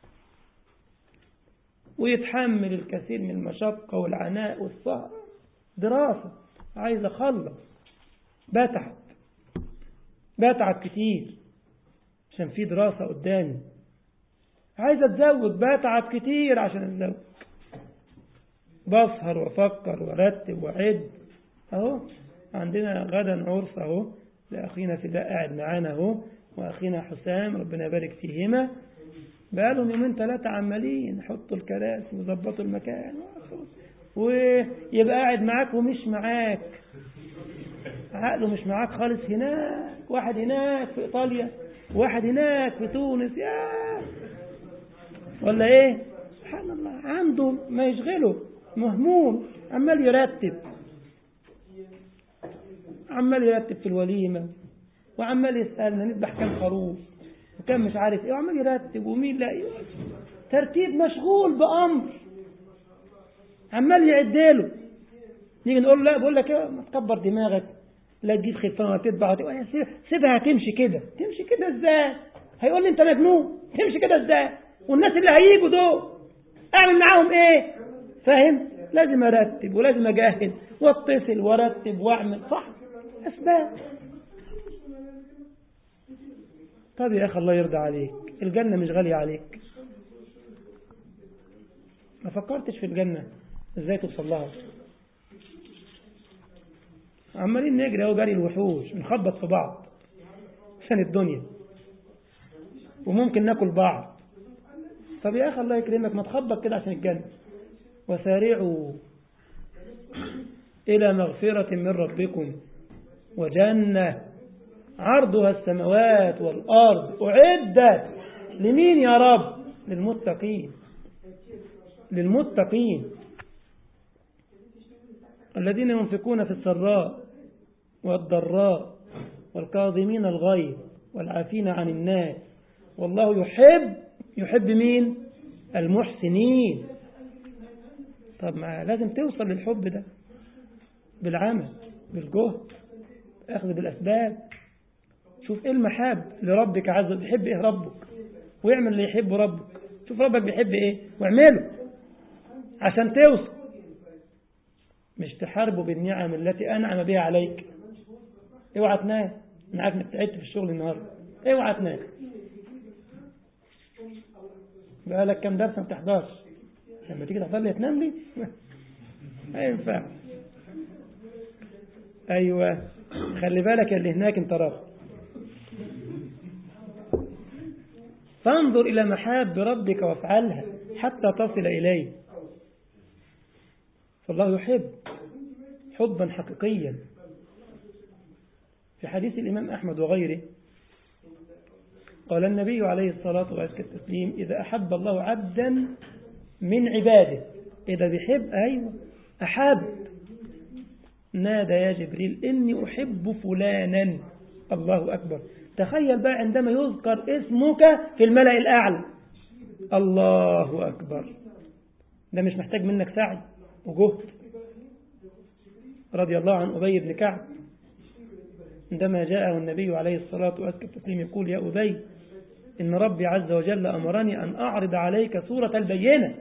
ويتحمل الكثير من المشقة والعناء والسهر. دراسة عايز أخلص، بتعب كتير عشان في دراسة قدامي. عايز أتزوج، بتعب كتير عشان أتزوج، بسهر وأفكر وأرتب وأعد. أهو عندنا غدا عرس أهو لأخينا فداء قاعد معانا أهو، وأخينا حسام ربنا يبارك فيهما، بقالهم 2-3 عمالين يحطوا الكراسي ويظبطوا المكان، ويبقى قاعد معاك ومش معاك، عقله مش معاك خالص. هناك واحد هناك في إيطاليا، واحد هناك في تونس، ولا إيه؟ سبحان الله، عنده ما يشغله، مهموم، عمال يرتب في الوليمة، وعمال يسألنا نذبح كم خروف وكم مش عارف ايه، وعمال يرتب ومين لا ترتيب، مشغول بأمر عمال يعدله. نيجي نقول لا، بقول لك ايه، ما تكبر دماغك، لا تجيب خفان ولا تذبح، سيبها تمشي كده ازاي؟ هيقول لي انت مجنون، تمشي كده ازاي؟ والناس اللي هيجوا دول اعمل معاهم ايه؟ فاهم؟ لازم ارتب ولازم اجاهد واتصل وارتب واعمل، صح؟ اسباب. طب يا اخي الله يرضى عليك، الجنة مش غالية عليك؟ ما فكرتش في الجنة ازاي توصل لها؟ عمالين نجري اهو جري الوحوش، بنخبط في بعض عشان الدنيا، وممكن ناكل بعض. طب يا اخي الله يكرمك، ما تخبط كده عشان الجنة. وسارعوا إلى مغفرة من ربكم وجنة عرضها السماوات والأرض أعدت لمين يا رب؟ للمتقين الذين ينفقون في السراء والضراء والكاظمين الغيظ والعافين عن الناس والله يحب مين؟ المحسنين. طب ما لازم توصل للحب ده بالعمل، بالجهد، أخذ بالأسباب. شوف إيه المحاب لربك عز وجل، بيحب إيه ربك ويعمل اللي يحبه ربك. شوف ربك بيحب إيه واعمله عشان توصل، مش تحاربه بالنعم التي أنعم بها عليك. اوعى تنام، أنا عارف إنك تعبت في الشغل النهارده، اوعى تنام، بقالك كام درس ما بتحضرش، لما تيجي تحضر لي تنام لي؟ ما ينفع. أيوة، خلي بالك اللي هناك انت رب. فانظر إلى محاب ربك وافعلها حتى تصل إليه. فالله يحب حبا حقيقيا. في حديث الإمام أحمد وغيره قال النبي عليه الصلاة والتسليم: إذا أحب الله عبدا من عباده، إذا بيحب أحب، نادى يا جبريل إني أحب فلانا. الله أكبر. تخيل بقى عندما يذكر اسمك في الملأ الأعلى، الله أكبر. ده مش محتاج منك سعي وجهد. رضي الله عن أبي بن كعب عندما جاءه النبي عليه الصلاة والتسليم يقول: يا أبي، إن ربي عز وجل أمرني أن أعرض عليك سورة البينة.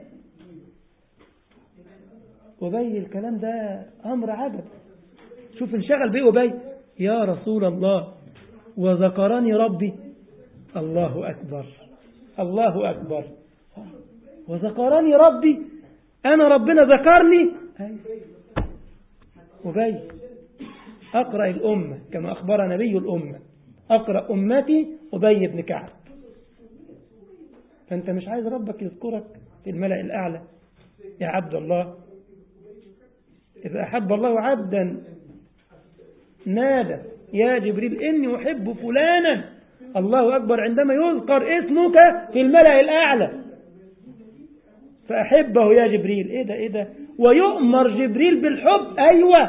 أبي الكلام ده أمر عجب. شوف انشغل بيه أبي: يا رسول الله وذكرني ربي. الله أكبر، الله أكبر. وذكرني ربي، أنا ربنا ذكرني. أبي أقرأ الأمة كما أخبر نبي الأمة، أقرأ أمتي أبي بن كعب. فأنت مش عايز ربك يذكرك في الملأ الأعلى يا عبد الله؟ إذا أحب الله عبدا نادى يا جبريل إني أحب فلانا الله أكبر عندما يذكر اسمك في الملأ الأعلى. فأحبه يا جبريل. إيه ده ويؤمر جبريل بالحب. أيوة،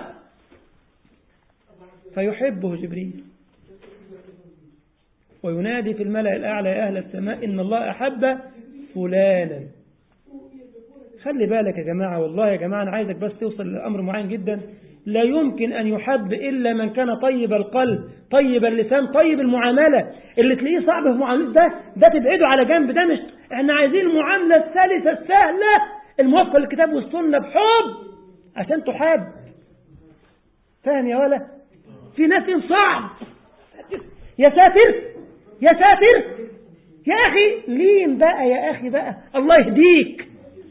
فيحبه جبريل وينادي في الملأ الأعلى يا أهل السماء إن الله أحب فلانا. خلي بالك يا جماعة، والله يا جماعة أنا عايزك بس توصل لأمر معين جدا. لا يمكن أن يحب إلا من كان طيب القلب طيب اللسان طيب المعاملة. اللي تلاقيه صعب في معاملته ده تبعده على جنب. ده مش احنا عايزين المعاملة السلسة السهلة الموافقة للكتاب والسنة بحب عشان تحب. فاهم يا ولا؟ في ناس صعب. يا ساتر يا ساتر يا أخي لين بقى يا أخي بقى، الله يهديك.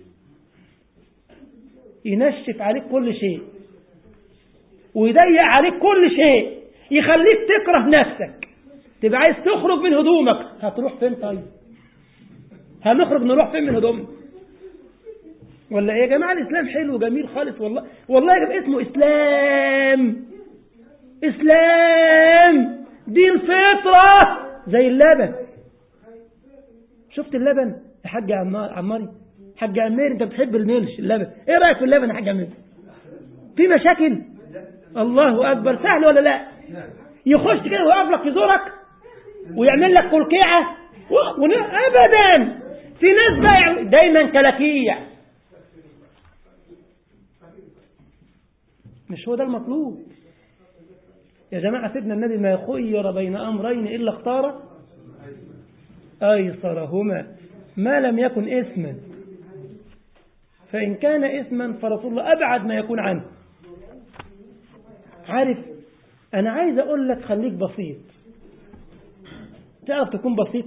ينشف عليك كل شيء ويضيق عليك كل شيء، يخليك تكره نفسك، تبقى عايز تخرج من هدومك. هتروح فين طيب؟ هنخرج نروح فين من هدومنا؟ ولا ايه يا جماعة؟ الإسلام حلو جميل خالص والله. والله يا جماعة اسمه إسلام دين فطرة زي اللبن. شفت اللبن يا حاج عماري؟ حاج عمير انت بتحب الملش اللبن، ايه رأيك في اللبن يا حاج عمير؟ في مشاكل؟ الله أكبر. سهل ولا لا؟ يخش كده ويقف لك في زورك ويعمل لك كلكيعة أبدا. في ناس بقى دايما كلاكيع. مش هو ده المطلوب يا جماعة. سيدنا النبي ما خير بين أمرين إلا اختار أيسرهما ما لم يكن إثما، فإن كان إثما فرسول الله أبعد ما يكون عنه. عارف أنا عايز أقول لك خليك بسيط. تعرف تكون بسيط؟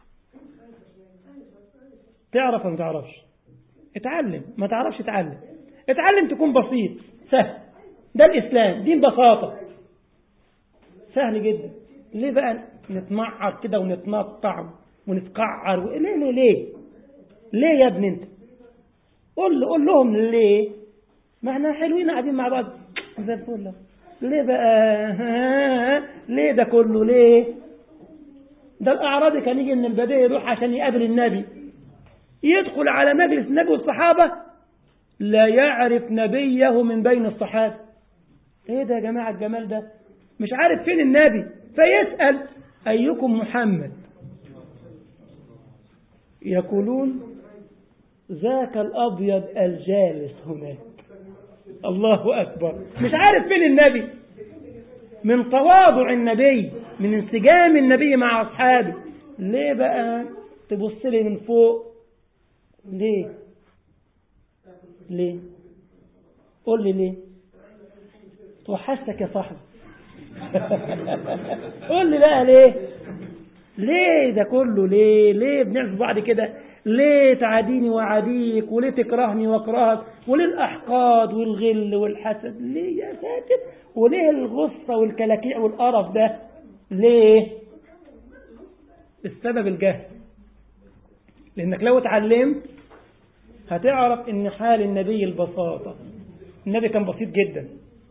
تعرف ولا ما تعرفش؟ اتعلم. ما تعرفش اتعلم تكون بسيط. سهل. ده الإسلام دين بساطة سهل جدا. ليه بقى نتمعر كده ونتنطع ونتقعر؟ ليه يا ابن انت؟ قول لهم ليه. ما احنا حلوين قاعدين مع بعض زي الفل. ليه بقى؟ ليه ده كله ليه؟ ده الأعرابي كان يجي من البداية يروح عشان يقابل النبي، يدخل على مجلس النبي والصحابة لا يعرف نبيه من بين الصحابة. ايه ده يا جماعة الجمال ده؟ مش عارف فين النبي، فيسأل أيكم محمد؟ يقولون ذاك الأبيض الجالس هناك. الله أكبر. مش عارف فين النبي. من تواضع النبي، من انسجام النبي مع أصحابه. ليه بقى تبص لي من فوق؟ ليه قول لي ليه؟ توحشتك يا صاحبي. قول لي بقى ليه ده كله؟ ليه بنعمل بعض كده؟ ليه تعاديني وعاديك؟ وليه تكرهني واكرهك؟ وليه الأحقاد والغل والحسد؟ ليه يا ساتر؟ وليه الغصة والكلاكيع والقرف ده؟ ليه؟ السبب الجهل. لأنك لو اتعلمت هتعرف ان حال النبي البساطة. النبي كان بسيط جدا،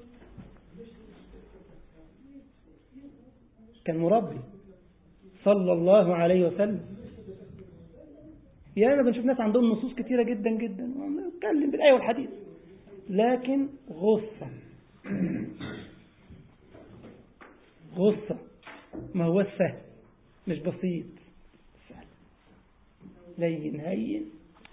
كان مربي صلى الله عليه وسلم. يعني بنشوف ناس عندهم نصوص كتيرة جدا جدا ونتكلم بالآية والحديث، لكن غصة ما هو سهل، مش بسيط. سهل لين هين.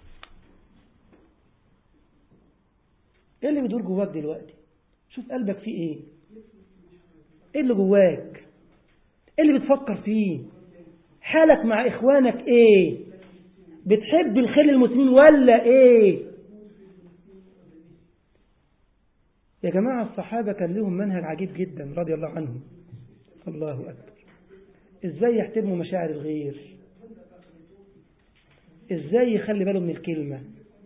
ايه اللي بيدور جواك دلوقتي؟ شوف قلبك فيه ايه اللي جواك؟ ايه اللي بتفكر فيه؟ حالك مع اخوانك ايه؟ بتحب الخير للمسلمين ولا ايه؟ يا جماعة الصحابة كان لهم منهج عجيب جدا رضي الله عنهم. الله أكبر. ازاي يحترموا مشاعر الغير، ازاي يخلي باله من الكلمة،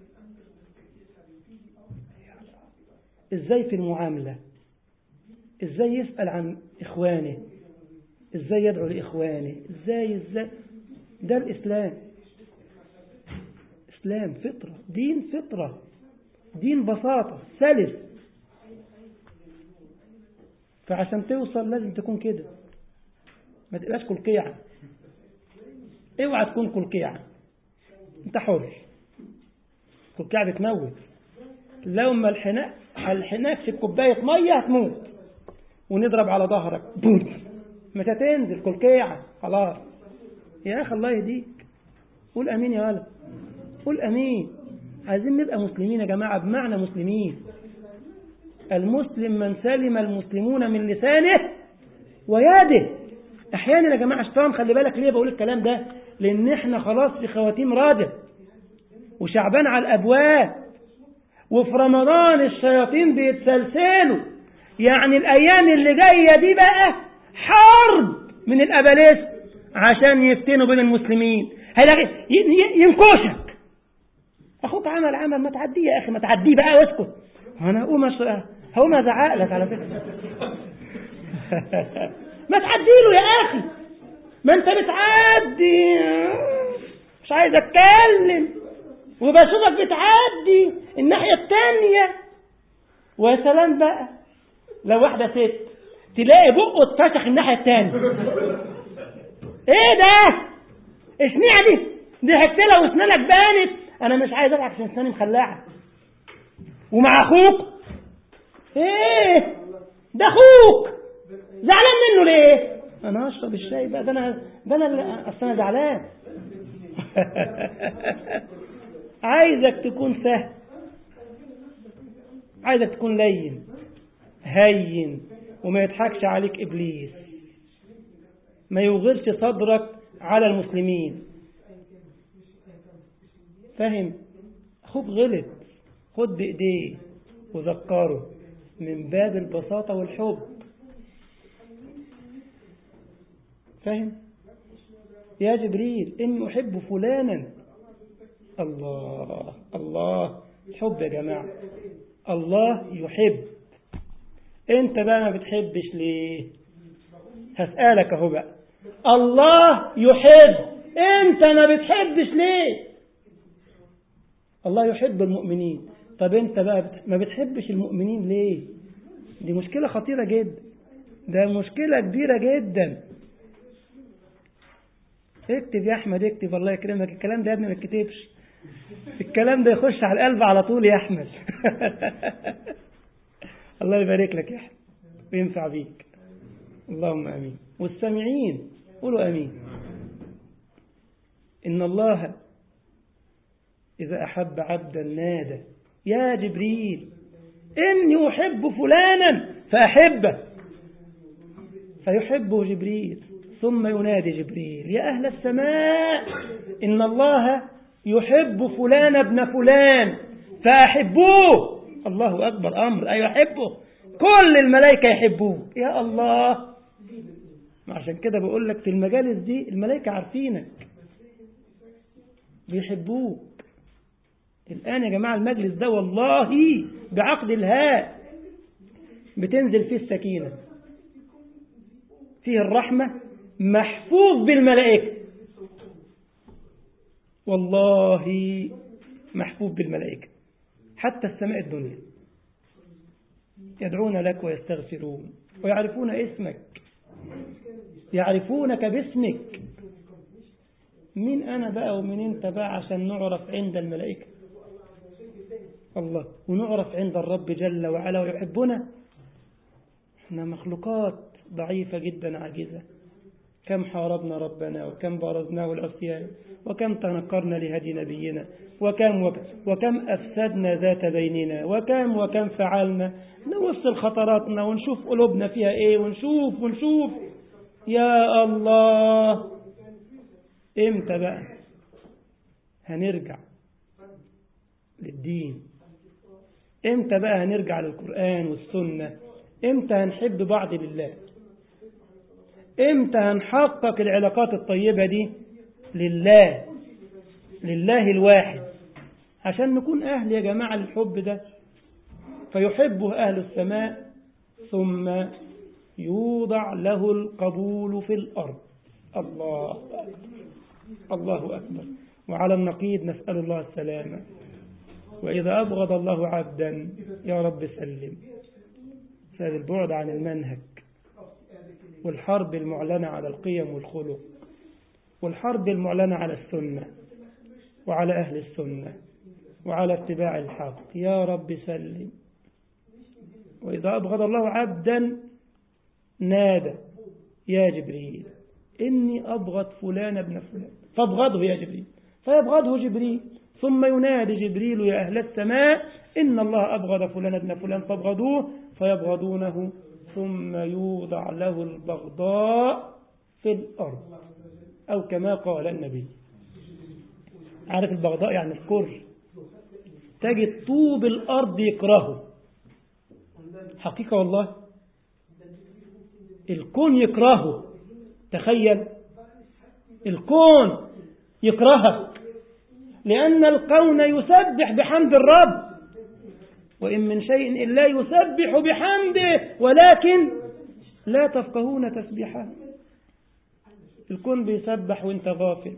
ازاي في المعاملة، ازاي يسأل عن اخوانه، ازاي يدعو لاخوانه، ازاي ده الاسلام. اسلام فطرة، دين فطرة، دين بساطة سلس. فعشان توصل لازم تكون كده، ما تبقاش كلكيعة. اوعى تكون كلكيعة، انت حر. كلكيعة بتموت، لو ما الحناك في كوباية مية هتموت، ونضرب على ظهرك بوت، مش هتنزل كلكيعة خلاص. يا أخي الله يهديك، قول أمين يا ولد، قول أمين. عايزين نبقى مسلمين يا جماعة، بمعنى مسلمين. المسلم من سلم المسلمون من لسانه ويده. أحيانا يا جماعة الشيطان، خلي بالك ليه بقول الكلام ده، لأن احنا خلاص في خواتيم رادب، وشعبان على الأبواب، وفي رمضان الشياطين بيتسلسلوا. يعني الأيام اللي جاية دي بقى حرب من الأباليس عشان يفتنوا بين المسلمين. ينكشك أخوك عمل ما تعديه يا أخي، ما تعديه بقى واسكت. أنا هقوم أزعق لك على فكرة. ما تعديله يا أخي، ما أنت بتعدي. مش عايز أتكلم وبشوفك بتعدي الناحية التانية. ويا سلام بقى لو واحدة ست تلاقي بقه اتفشخ الناحية التانية. ايه ده؟ اشمعنى دي حكت لها واسنانك بانت. انا مش عايز اضحك عشان اسناني مخلعة. ومع اخوك ايه ده؟ اخوك زعلان منه ليه؟ انا هشرب الشاي بقى، ده انا اصل انا زعلان. عايزك تكون سهل، عايزك تكون لين هين، وما يضحكش عليك إبليس، ما يوغرش صدرك على المسلمين. فاهم؟ أخوك غلط، خد بإيديه وذكره من باب البساطة والحب. فاهم؟ يا جبريل إني أحب فلانا. الله الله، الحب يا جماعة، الله يحب. انت بقى ما بتحبش ليه؟ هسألك اهو بقى، الله يحب، انت ما بتحبش ليه؟ الله يحب المؤمنين، طب انت بقى ما بتحبش المؤمنين ليه؟ دي مشكلة خطيرة جدا، ده مشكلة كبيرة جدا. اكتب يا احمد، اكتب الله يكرمك. الكلام ده يا ابني ما تكتبش، الكلام ده يخش على القلب على طول يا احمد. الله يبارك لك يا احمد وينفع بيك، اللهم امين. والسامعين قولوا امين. ان الله اذا احب عبدا نادى يا جبريل اني احب فلانا فاحبه، فيحبه جبريل، ثم ينادي جبريل يا اهل السماء ان الله يحب فلان ابن فلان فاحبوه. الله اكبر، امر اي يحبه، كل الملائكه يحبوه. يا الله، عشان كده بقول لك في المجالس دي الملائكه عارفينك بيحبوك. الان يا جماعه المجلس ده والله بعقد الهاء بتنزل فيه السكينه، فيه الرحمه، محفوظ بالملائكه، والله محفوظ بالملائكه. حتى السماء الدنيا يدعون لك ويستغفرون ويعرفون اسمك، يعرفونك باسمك. مين أنا بقى ومين أنت بقى عشان نعرف عند الملائكة الله ونعرف عند الرب جل وعلا ويحبنا؟ احنا مخلوقات ضعيفة جدا عاجزة. كم حاربنا ربنا، وكم بارزناه العصيان، وكم تنكرنا لهدي نبينا، وكم أفسدنا ذات بيننا، وكم فعلنا. نوصل خطراتنا ونشوف قلوبنا فيها ايه، ونشوف يا الله. امتى بقى هنرجع للدين؟ امتى بقى هنرجع للقرآن والسنة؟ امتى هنحب بعض لله؟ امتى هنحقق العلاقات الطيبة دي لله الواحد، عشان نكون أهل يا جماعة للحب ده. فيحبه أهل السماء ثم يوضع له القبول في الأرض. الله أكبر، الله أكبر. وعلى النقيض نسأل الله السلامة. وإذا أبغض الله عبدا يا رب سلم. هذا البعد عن المنهج والحرب المعلنة على القيم والخلق والحرب المعلنة على السنة وعلى أهل السنة وعلى اتباع الحق. يا رب سلم. وإذا أبغض الله عبدا نادى يا جبريل إني أبغض فلان ابن فلان فابغضه يا جبريل، فيبغضه جبريل، ثم ينادي جبريل يا أهل السماء إن الله أبغض فلان ابن فلان فابغضوه، فيبغضونه، ثم يوضع له البغضاء في الأرض، أو كما قال النبي. عارف البغضاء يعني الكره، تجد طوب الأرض يكرهه، حقيقة والله، الكون يكرهه. تخيل الكون يكرهك، لأن الكون يسبح بحمد الرب، وإن من شيء إلا يسبح بحمده ولكن لا تفقهون تسبيحه. الكون بيسبح وانت غافل،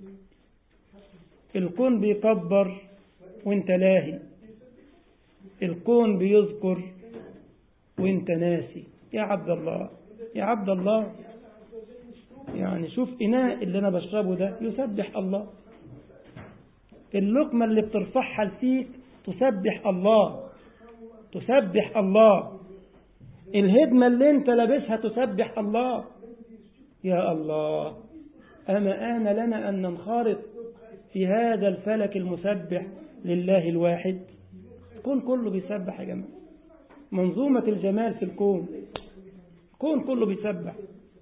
الكون بيكبر وانت لاهي، الكون بيذكر وانت ناسي. يا عبد الله يا عبد الله، يعني شوف إناء اللي أنا بشربه ده يسبح الله، اللقمة اللي بترفعها لفيك تسبح الله، تسبح الله، الهدمة اللي انت لابسها تسبح الله. يا الله، أما آن لنا أن ننخرط في هذا الفلك المسبح لله الواحد. الكون كله بيسبح يا جماعة، منظومة الجمال في الكون، الكون كله بيسبح.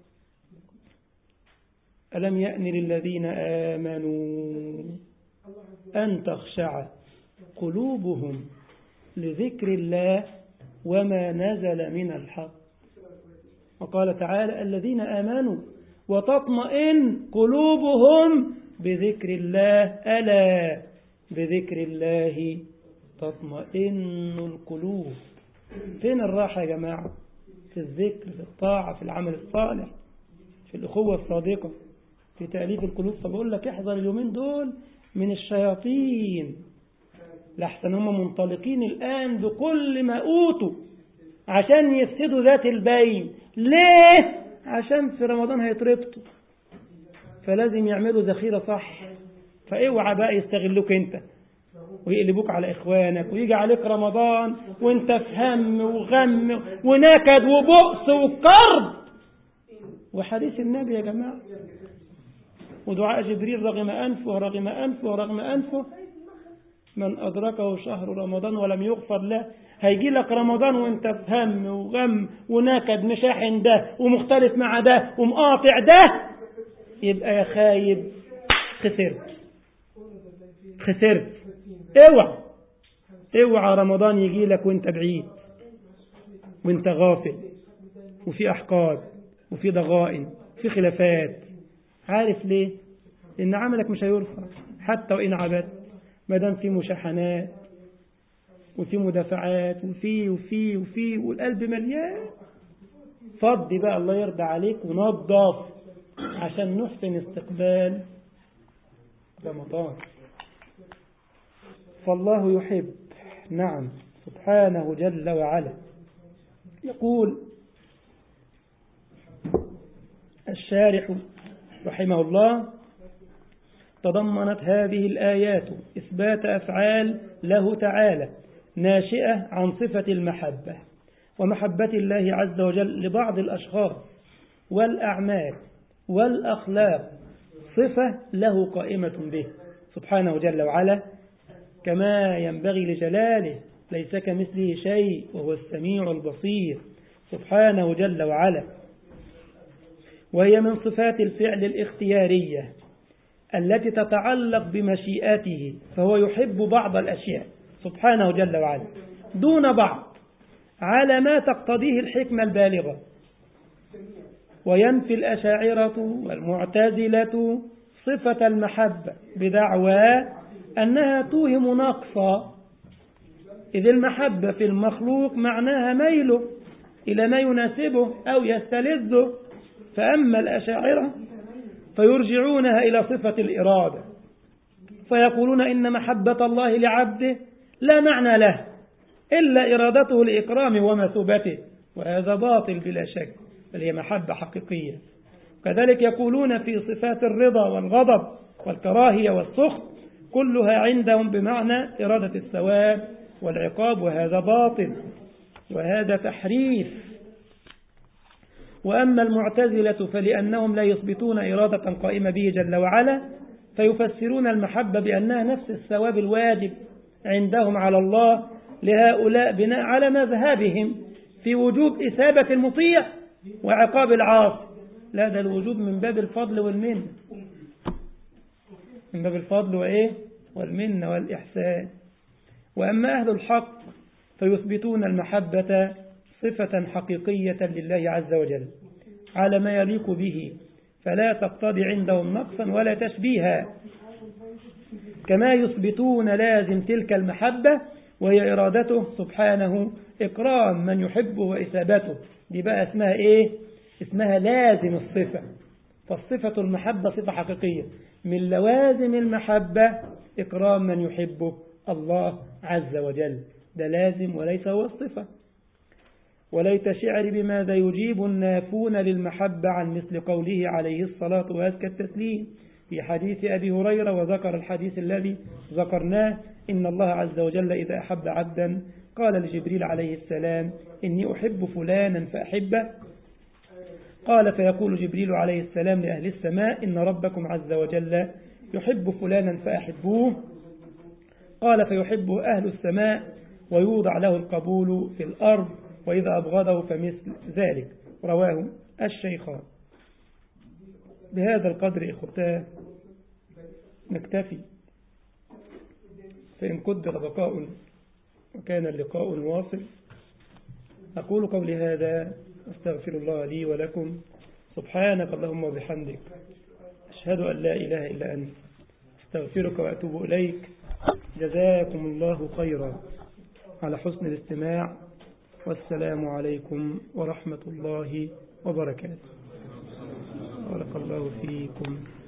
ألم يأن للذين آمنوا أن تخشع قلوبهم لذكر الله وما نزل من الحق. وقال تعالى الذين آمنوا وتطمئن قلوبهم بذكر الله، ألا بذكر الله تطمئن القلوب. فين الراحة يا جماعة؟ في الذكر، في الطاعة، في العمل الصالح، في الأخوة الصادقة، في تأليف القلوب. فبقول لك احذر اليومين دول من الشياطين، لحسن هم منطلقين الآن بكل ما أوتوا عشان يفسدوا ذات البين. ليه؟ عشان في رمضان هيتربطوا، فلازم يعملوا ذخيرة صح. فاوعى بقى يستغلوك انت ويقلبوك على إخوانك، ويجي عليك رمضان وانت في هم وغم ونكد وبؤس وكرب. وحديث النبي يا جماعة، ودعاء جبريل رغم أنفه رغم أنفه رغم أنفه، من أدركه شهر رمضان ولم يغفر له. هيجي لك رمضان وانت في هم وغم ونكد، مشاحن ده ومختلف مع ده ومقاطع ده، يبقى يا خايب خسرت. اوعى رمضان يجي لك وانت بعيد وانت غافل، وفي أحقاد وفي ضغائن وفي خلافات. عارف ليه؟ لأن عملك مش هيرفع حتى وإن عبدت، ما دام في مشاحنات وفي مدافعات وفي والقلب مليان. فضي بقى، الله يرضى عليك، ونظف عشان نحسن استقبال رمضان. فالله يحب، نعم، سبحانه جل وعلا. يقول الشارح رحمه الله: تضمنت هذه الآيات إثبات أفعال له تعالى ناشئة عن صفة المحبة ومحبة الله عز وجل لبعض الأشخاص والأعمال والأخلاق، صفة له قائمة به سبحانه جل وعلا كما ينبغي لجلاله، ليس كمثله شيء وهو السميع البصير سبحانه جل وعلا. وهي من صفات الفعل الاختيارية التي تتعلق بمشيئته، فهو يحب بعض الأشياء سبحانه جل وعلا دون بعض على ما تقتضيه الحكمة البالغة. وينفي الأشاعرة والمعتزلة صفة المحبة بدعوى أنها توهم نقصا، إذ المحبة في المخلوق معناها ميله إلى ما يناسبه أو يستلذه. فأما الأشاعرة فيرجعونها إلى صفة الإرادة، فيقولون إن محبة الله لعبده لا معنى له إلا إرادته لإكرامه ومثوبته، وهذا باطل بلا شك، بل هي محبة حقيقية. كذلك يقولون في صفات الرضا والغضب والكراهية والسخط كلها عندهم بمعنى إرادة الثواب والعقاب، وهذا باطل وهذا تحريف. وأما المعتزلة فلأنهم لا يثبتون إرادة قائمة به جل وعلا، فيفسرون المحبة بأنها نفس الثواب الواجب عندهم على الله لهؤلاء بناء على مذهبهم في وجوب إثابة المطيع وعقاب العاصي. لا، ده الوجوب من باب الفضل والمنة، من باب الفضل وإيه والمنة والإحسان. وأما أهل الحق فيثبتون المحبة صفة حقيقية لله عز وجل على ما يليق به، فلا تقتضي عندهم نقصا ولا تشبيها، كما يثبتون لازم تلك المحبة وهي إرادته سبحانه إكرام من يحبه وإثابته. دي بقى اسمها إيه؟ اسمها لازم الصفة. فالصفة المحبة صفة حقيقية، من لوازم المحبة إكرام من يحبه الله عز وجل، ده لازم وليس هو الصفة. وليت شعري بماذا يجيب النافون للمحبة عن مثل قوله عليه الصلاة وأزكى التسليم في حديث أبي هريرة، وذكر الحديث الذي ذكرناه: إن الله عز وجل إذا أحب عبدا قال لجبريل عليه السلام: إني أحب فلانا فأحبه. قال فيقول جبريل عليه السلام لأهل السماء: إن ربكم عز وجل يحب فلانا فأحبوه. قال فيحبه أهل السماء ويوضع له القبول في الأرض، وإذا أبغضه فمثل ذلك. رواه الشيخان. بهذا القدر إخوتاه نكتفي، فإن قدر بقاء وكان اللقاء واصل. أقول قولي هذا أستغفر الله لي ولكم. سبحانك اللهم وبحمدك، أشهد أن لا إله إلا أنت، أستغفرك وأتوب إليك. جزاكم الله خيرا على حسن الاستماع، والسلام عليكم ورحمة الله وبركاته. بارك الله فيكم.